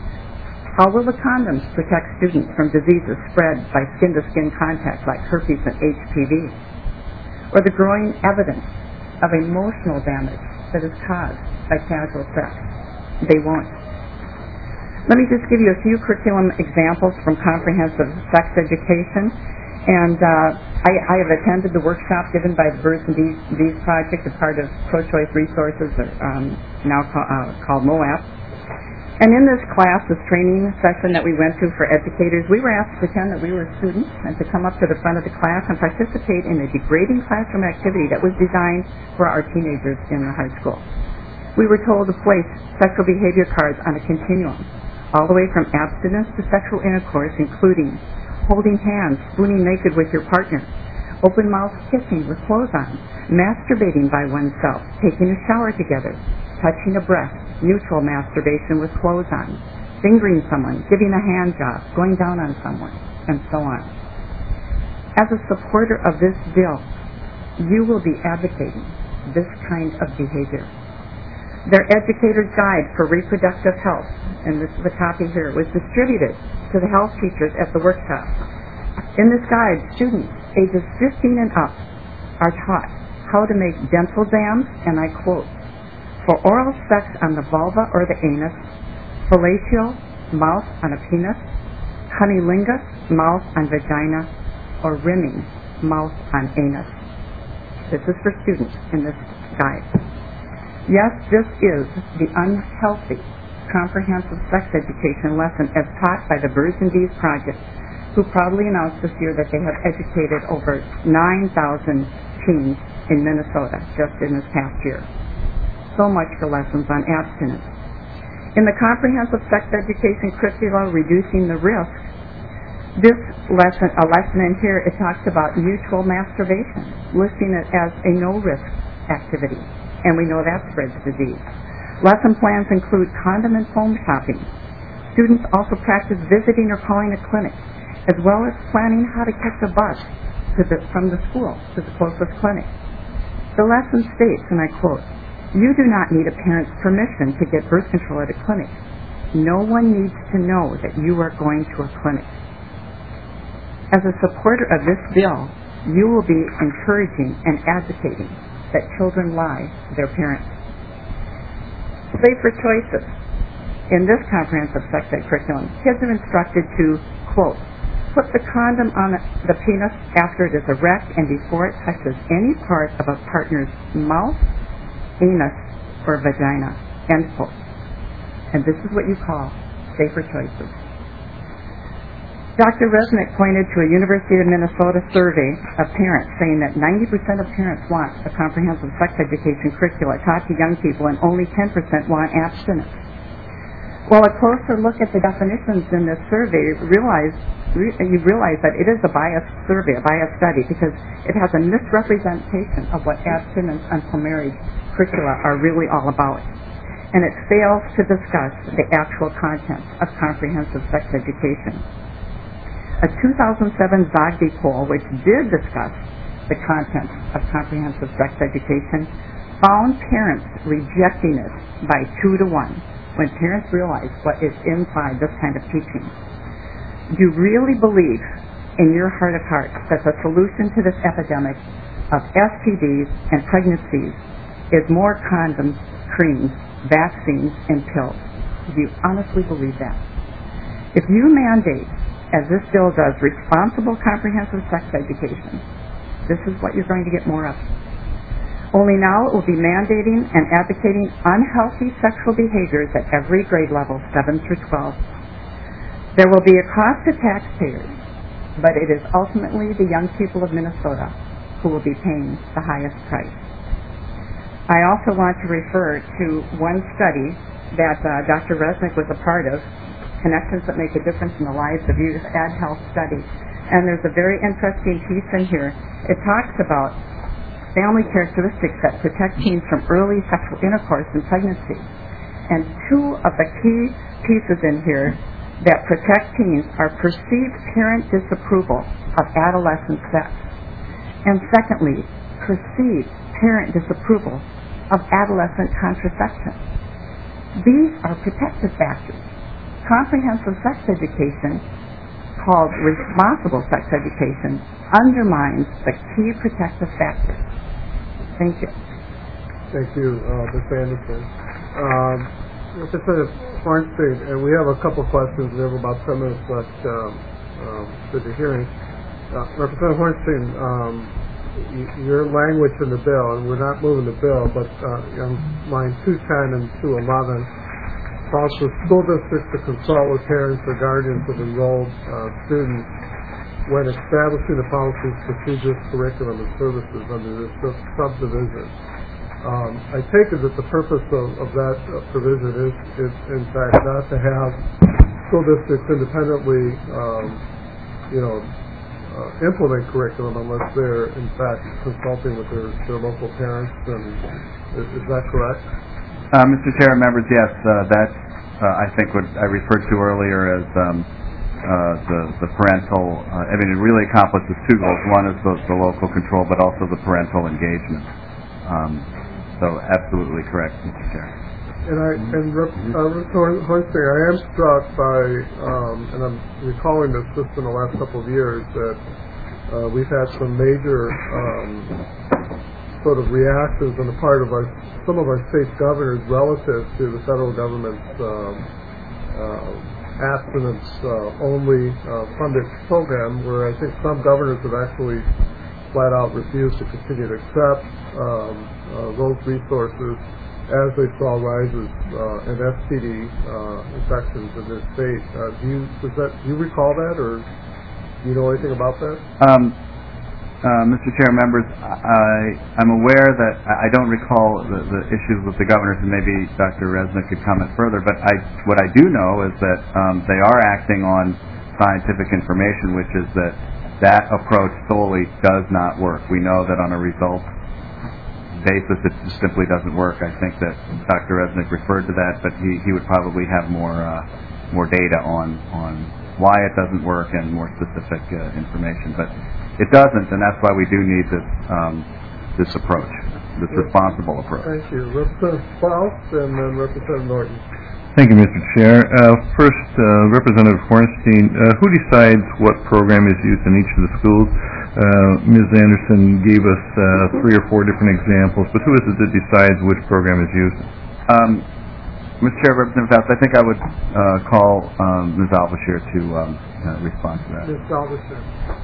How will the condoms protect students from diseases spread by skin-to-skin contact like herpes and H P V? Or the growing evidence of emotional damage that is caused by casual sex? They won't. Let me just give you a few curriculum examples from comprehensive sex education. And uh, I, I have attended the workshop given by the Birds and Bees, Bees Project, a part of Pro-Choice Resources, um, now call, uh, called MOAP. And in this class, this training session that we went through for educators, we were asked to pretend that we were students and to come up to the front of the class and participate in a degrading classroom activity that was designed for our teenagers in the high school. We were told to place sexual behavior cards on a continuum, all the way from abstinence to sexual intercourse, including holding hands, spooning naked with your partner, open-mouth kissing with clothes on, masturbating by oneself, taking a shower together, touching a breast, mutual masturbation with clothes on, fingering someone, giving a hand job, going down on someone, and so on. As a supporter of this bill, you will be advocating this kind of behavior. Their Educator's Guide for Reproductive Health, and this is a copy here, was distributed to the health teachers at the workshop. In this guide, students ages fifteen and up are taught how to make dental dams, and I quote, for oral sex on the vulva or the anus, fellatio, mouth on a penis, cunnilingus, mouth on vagina, or rimming, mouth on anus. This is for students in this guide. Yes, this is the unhealthy comprehensive sex education lesson as taught by the Birds and Bees Project, who proudly announced this year that they have educated over nine thousand teens in Minnesota just in this past year. So much for lessons on abstinence. In the comprehensive sex education curricula, Reducing the Risk, this lesson, a lesson in here, it talks about mutual masturbation, listing it as a no-risk activity, and we know that spreads disease. Lesson plans include condom and foam shopping. Students also practice visiting or calling a clinic, as well as planning how to catch a bus to the, from the school to the closest clinic. The lesson states, and I quote, you do not need a parent's permission to get birth control at a clinic. No one needs to know that you are going to a clinic. As a supporter of this bill, you will be encouraging and advocating that children lie to their parents. Safer choices. In this comprehensive sex ed curriculum, kids are instructed to, quote, put the condom on the penis after it is erect and before it touches any part of a partner's mouth, anus, or vagina, end quote. And this is what you call safer choices. Doctor Resnick pointed to a University of Minnesota survey of parents saying that ninety percent of parents want a comprehensive sex education curricula taught to young people and only ten percent want abstinence. Well, a closer look at the definitions in this survey, realize, re, you realize that it is a biased survey, a biased study, because it has a misrepresentation of what abstinence until marriage curricula are really all about. And it fails to discuss the actual content of comprehensive sex education. A two thousand seven Zogby poll, which did discuss the content of comprehensive sex education, found parents rejecting it by two to one when parents realized what is inside this kind of teaching. Do you really believe in your heart of hearts that the solution to this epidemic of S T Ds and pregnancies is more condoms, creams, vaccines, and pills? Do you honestly believe that? If you mandate, as this bill does, responsible comprehensive sex education, this is what you're going to get more of. Only now it will be mandating and advocating unhealthy sexual behaviors at every grade level, seven through twelve. There will be a cost to taxpayers, but it is ultimately the young people of Minnesota who will be paying the highest price. I also want to refer to one study that uh, Doctor Resnick was a part of, Connections That Make a Difference in the Lives of Youth, Ad Health Study. And there's a very interesting piece in here. It talks about family characteristics that protect teens from early sexual intercourse and pregnancy. And two of the key pieces in here that protect teens are perceived parent disapproval of adolescent sex, and secondly, perceived parent disapproval of adolescent contraception. These are protective factors. Comprehensive sex education, called responsible sex education, undermines the key protective factors. Thank you. Thank you, uh, Miz Anderson. Um, Representative Hornstein, and we have a couple questions. We have about ten minutes left um, um, to the hearing. Uh, Representative Hornstein, um, y- your language in the bill, and we're not moving the bill, but uh, on line two ten and two eleven, calls for school districts to consult with parents or guardians of enrolled uh, students when establishing the policies, procedures, curriculum, and services under this sub- subdivision. Um, I take it that the purpose of, of that uh, provision is, is, in fact, not to have school districts independently um, you know, uh, implement curriculum unless they're, in fact, consulting with their, their local parents, and is, is that correct? Uh, Mister Chair and members, yes, uh, that's, uh, I think, what I referred to earlier as um, uh, the, the parental, uh, I mean, it really accomplishes two goals. One is the, the local control, but also the parental engagement. Um, so absolutely correct, Mister Chair. And I, and Rep, uh, Representative Hornstein, I am struck by, um, and I'm recalling this just in the last couple of years, that uh, we've had some major um, sort of reactions on the part of our, some of our state governors relative to the federal government's um, uh, abstinence-only uh, funded program, where I think some governors have actually flat out refused to continue to accept um, uh, those resources as they saw rises uh, in S T D uh, infections in this state. Uh, do you does that do you recall that, or do you know anything about that? Um, uh, Mister Chair, members, I, I'm aware that I don't recall the, the issues with the governors, and maybe Doctor Resnick could comment further. But I, what I do know is that um, they are acting on scientific information, which is that that approach solely does not work. We know that on a result basis, it just simply doesn't work. I think that Doctor Resnick referred to that, but he, he would probably have more uh, more data on on why it doesn't work and more specific uh, information. But it doesn't, and that's why we do need this um, this approach, this responsible approach. Thank you, Representative Faust, and then Representative Norton. Thank you, Mister Chair. Uh, first, uh, Representative Hornstein, uh, who decides what program is used in each of the schools? Uh, Miz Anderson gave us uh, three or four different examples, but who is it that decides which program is used? Um, Mister Chair, Representative Faust, I think I would uh, call um, Miz Alvashir to um, uh, respond to that. Miz Alvashir.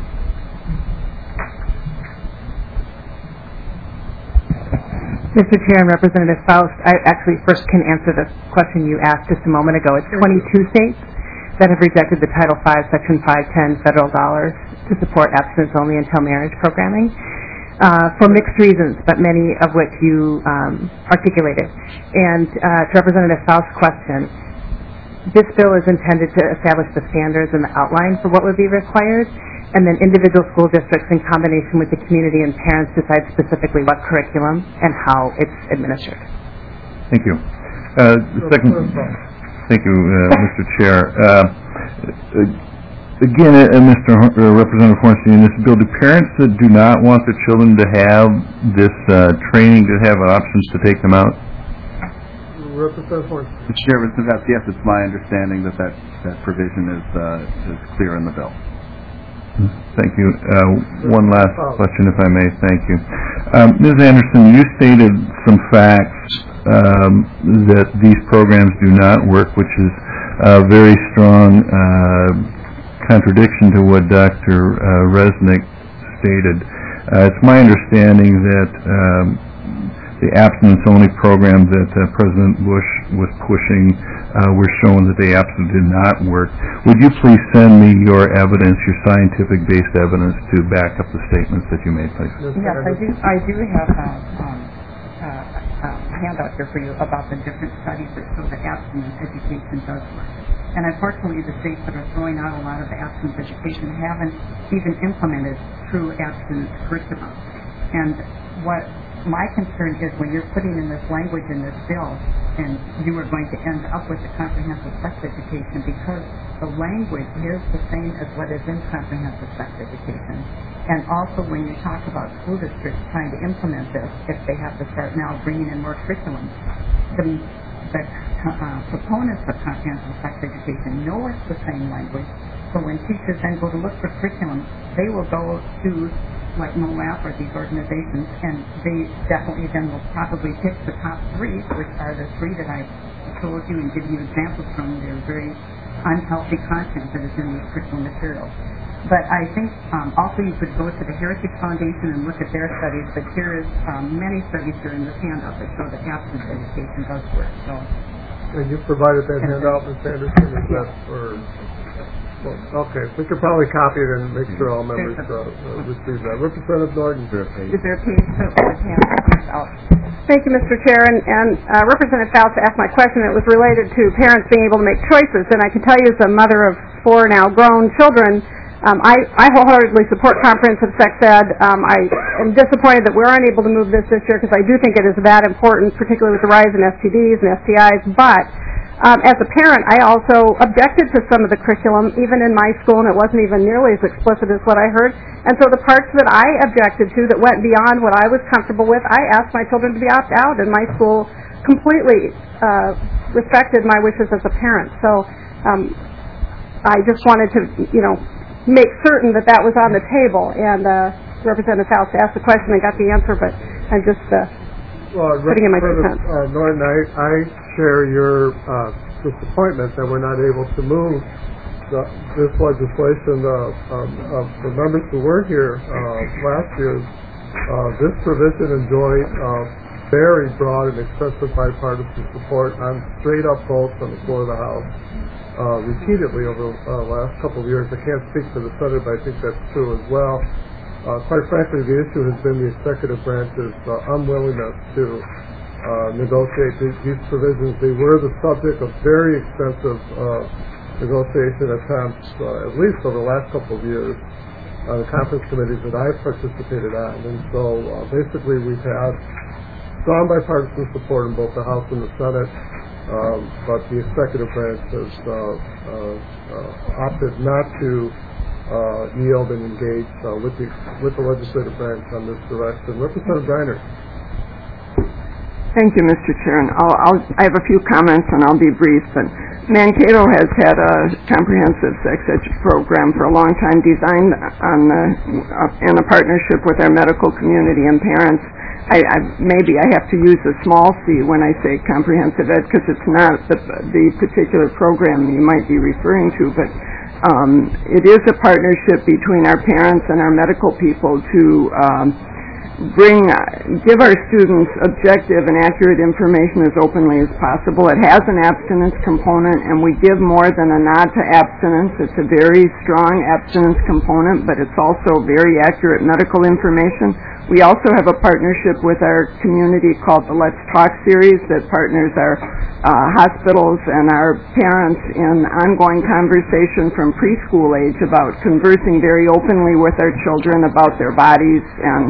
Mister Chair and Representative Faust, I actually first can answer the question you asked just a moment ago. It's twenty-two states that have rejected the Title five, Section five ten federal dollars to support abstinence-only until marriage programming uh, for mixed reasons, but many of which you um, articulated. And uh, to Representative Faust's question, this bill is intended to establish the standards and the outline for what would be required, and then individual school districts in combination with the community and parents decide specifically what curriculum and how it's administered. Thank you. Uh, second, thank you, uh, Mister Chair. Uh, again, uh, Mister H- uh, Representative Hornstein, in this bill, do parents that do not want their children to have this uh, training to have options to take them out? Representative Hornstein. Mister Chair, Representative Faust, yes, it's my understanding that that, that provision is uh, is clear in the bill. Thank you. Uh, one last question, if I may. Thank you. Um, Miz Anderson, you stated some facts um, that these programs do not work, which is a very strong uh, contradiction to what Doctor Uh, Resnick stated. Uh, it's my understanding that um, the abstinence-only program that uh, President Bush was pushing uh, were shown that they absolutely did not work. Would you please send me your evidence, your scientific-based evidence, to back up the statements that you made, please? Yes, I do. I do have a, um, uh, a handout here for you about the different studies that show that abstinence education does work. And unfortunately, the states that are throwing out a lot of the abstinence education haven't even implemented true abstinence curriculum. And what my concern is when you're putting in this language in this bill, and you are going to end up with a comprehensive sex education because the language is the same as what is in comprehensive sex education. And also when you talk about school districts trying to implement this, if they have to start now bringing in more curriculum, the, the uh, proponents of comprehensive sex education know it's the same language, so when teachers then go to look for curriculum, they will go to like M O A P or these organizations, and they definitely then will probably pick the top three, which are the three that I told you and give you examples from. They're very unhealthy content that is in these curriculum materials. But I think um, also you could go to the Heritage Foundation and look at their studies, but here is um, many studies here in this handout that show that abstinence education does work. So, and you provided that handout, Miz Anderson, is that for... Well, okay, we could probably copy it and make sure all members uh, uh, receive that. Representative Norton. Is there a page that was handed out? Thank you, Mister Chair. And, and uh, Representative Faust asked my question. It was related to parents being able to make choices. And I can tell you as a mother of four now grown children, Um, I, I wholeheartedly support comprehensive sex ed. Um, I am disappointed that we're unable to move this this year because I do think it is that important, particularly with the rise in S T Ds and S T Is. But um, as a parent, I also objected to some of the curriculum, even in my school, and it wasn't even nearly as explicit as what I heard. And so the parts that I objected to that went beyond what I was comfortable with, I asked my children to be opt out, and my school completely uh, respected my wishes as a parent. So um, I just wanted to, you know, make certain that that was on the table, and uh, Representative Faust asked the question and got the answer, but I'm just uh, well, putting in my two cents. Uh, Norton, I, I share your uh, disappointment that we're not able to move the, this legislation. Uh, um, uh, the members who were here uh, last year, uh, this provision enjoyed uh, very broad and extensive bipartisan support on straight-up votes on the floor of the House. Uh, repeatedly over the uh, last couple of years. I can't speak for the Senate, but I think that's true as well. Uh, quite frankly, the issue has been the executive branch's uh, unwillingness to uh, negotiate these, these provisions. They were the subject of very extensive uh, negotiation attempts, uh, at least over the last couple of years, on the conference committees that I've participated on. And so uh, basically we've had strong bipartisan support in both the House and the Senate. Um, but the executive branch has uh, uh, uh, opted not to uh, yield and engage uh, with the with the legislative branch on this direction. Representative Griner. Thank you, Mister Chair. And I'll, I'll, I have a few comments, and I'll be brief. But Mankato has had a comprehensive sex ed program for a long time, designed on the, uh, in a partnership with our medical community and parents. I, I, maybe I have to use a small c when I say comprehensive ed because it's not the, the particular program you might be referring to, but um, it is a partnership between our parents and our medical people to um, bring, uh, give our students objective and accurate information as openly as possible. It has an abstinence component, and we give more than a nod to abstinence. It's a very strong abstinence component, but it's also very accurate medical information. We also have a partnership with our community called the Let's Talk series that partners our uh, hospitals and our parents in ongoing conversation from preschool age about conversing very openly with our children about their bodies and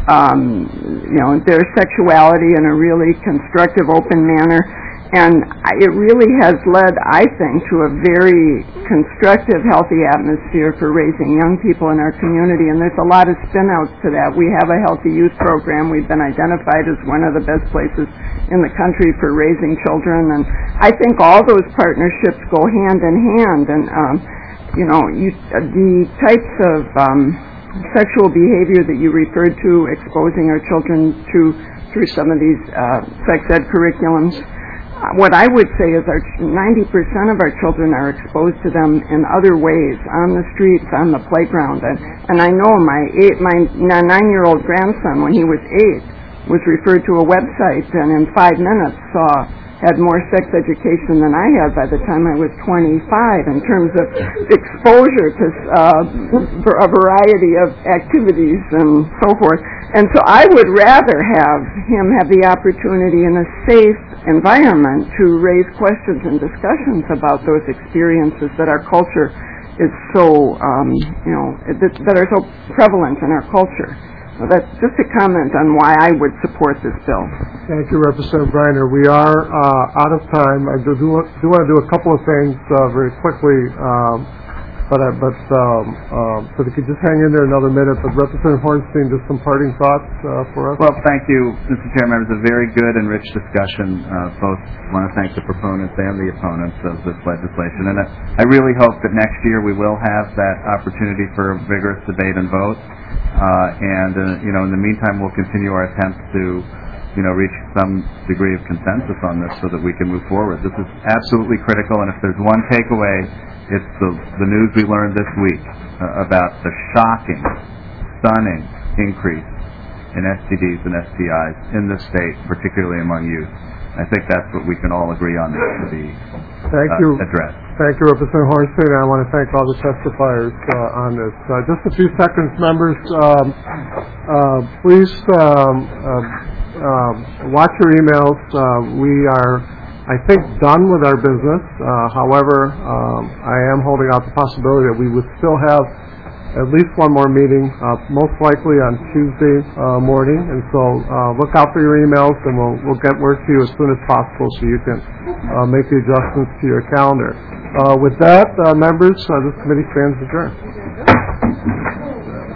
um, you know, their sexuality in a really constructive, open manner. And it really has led, I think, to a very constructive, healthy atmosphere for raising young people in our community. And there's a lot of spin-outs to that. We have a healthy youth program. We've been identified as one of the best places in the country for raising children. And I think all those partnerships go hand in hand. And, um, you know, you, the types of um, sexual behavior that you referred to, exposing our children to through some of these uh, sex ed curriculums, what I would say is our ninety percent of our children are exposed to them in other ways, on the streets, on the playground. And, and I know my eight, my nine-year-old grandson, when he was eight, was referred to a website and in five minutes saw had more sex education than I had by the time I was twenty-five in terms of exposure to uh, a variety of activities and so forth. And so I would rather have him have the opportunity in a safe environment to raise questions and discussions about those experiences that our culture is so, um, you know, that, that are so prevalent in our culture. So that's just a comment on why I would support this bill. Thank you, Representative Griner. We are uh, out of time. I do, do, do want to do a couple of things uh, very quickly, um, but uh, but um, um, so if you could just hang in there another minute. But Representative Hornstein, just some parting thoughts uh, for us. Well, thank you, Mister Chairman. It was a very good and rich discussion. Uh, both want to thank the proponents and the opponents of this legislation, and I, I really hope that next year we will have that opportunity for a vigorous debate and vote. Uh, and, uh, you know, in the meantime, we'll continue our attempts to, you know, reach some degree of consensus on this so that we can move forward. This is absolutely critical, and if there's one takeaway, it's the, the news we learned this week uh, about the shocking, stunning increase in S T Ds and S T Is in this state, particularly among youth. I think that's what we can all agree on this to be Thank uh, you. addressed. Thank you, Representative Hornstein. I want to thank all the testifiers uh, on this. Uh, just a few seconds, members. Um, uh, please um, uh, uh, watch your emails. Uh, we are, I think, done with our business. Uh, however, um, I am holding out the possibility that we would still have at least one more meeting, uh, most likely on Tuesday uh, morning. And so uh, look out for your emails, and we'll we'll get word to you as soon as possible so you can uh, make the adjustments to your calendar. Uh, with that, uh, members, uh, this committee stands adjourned.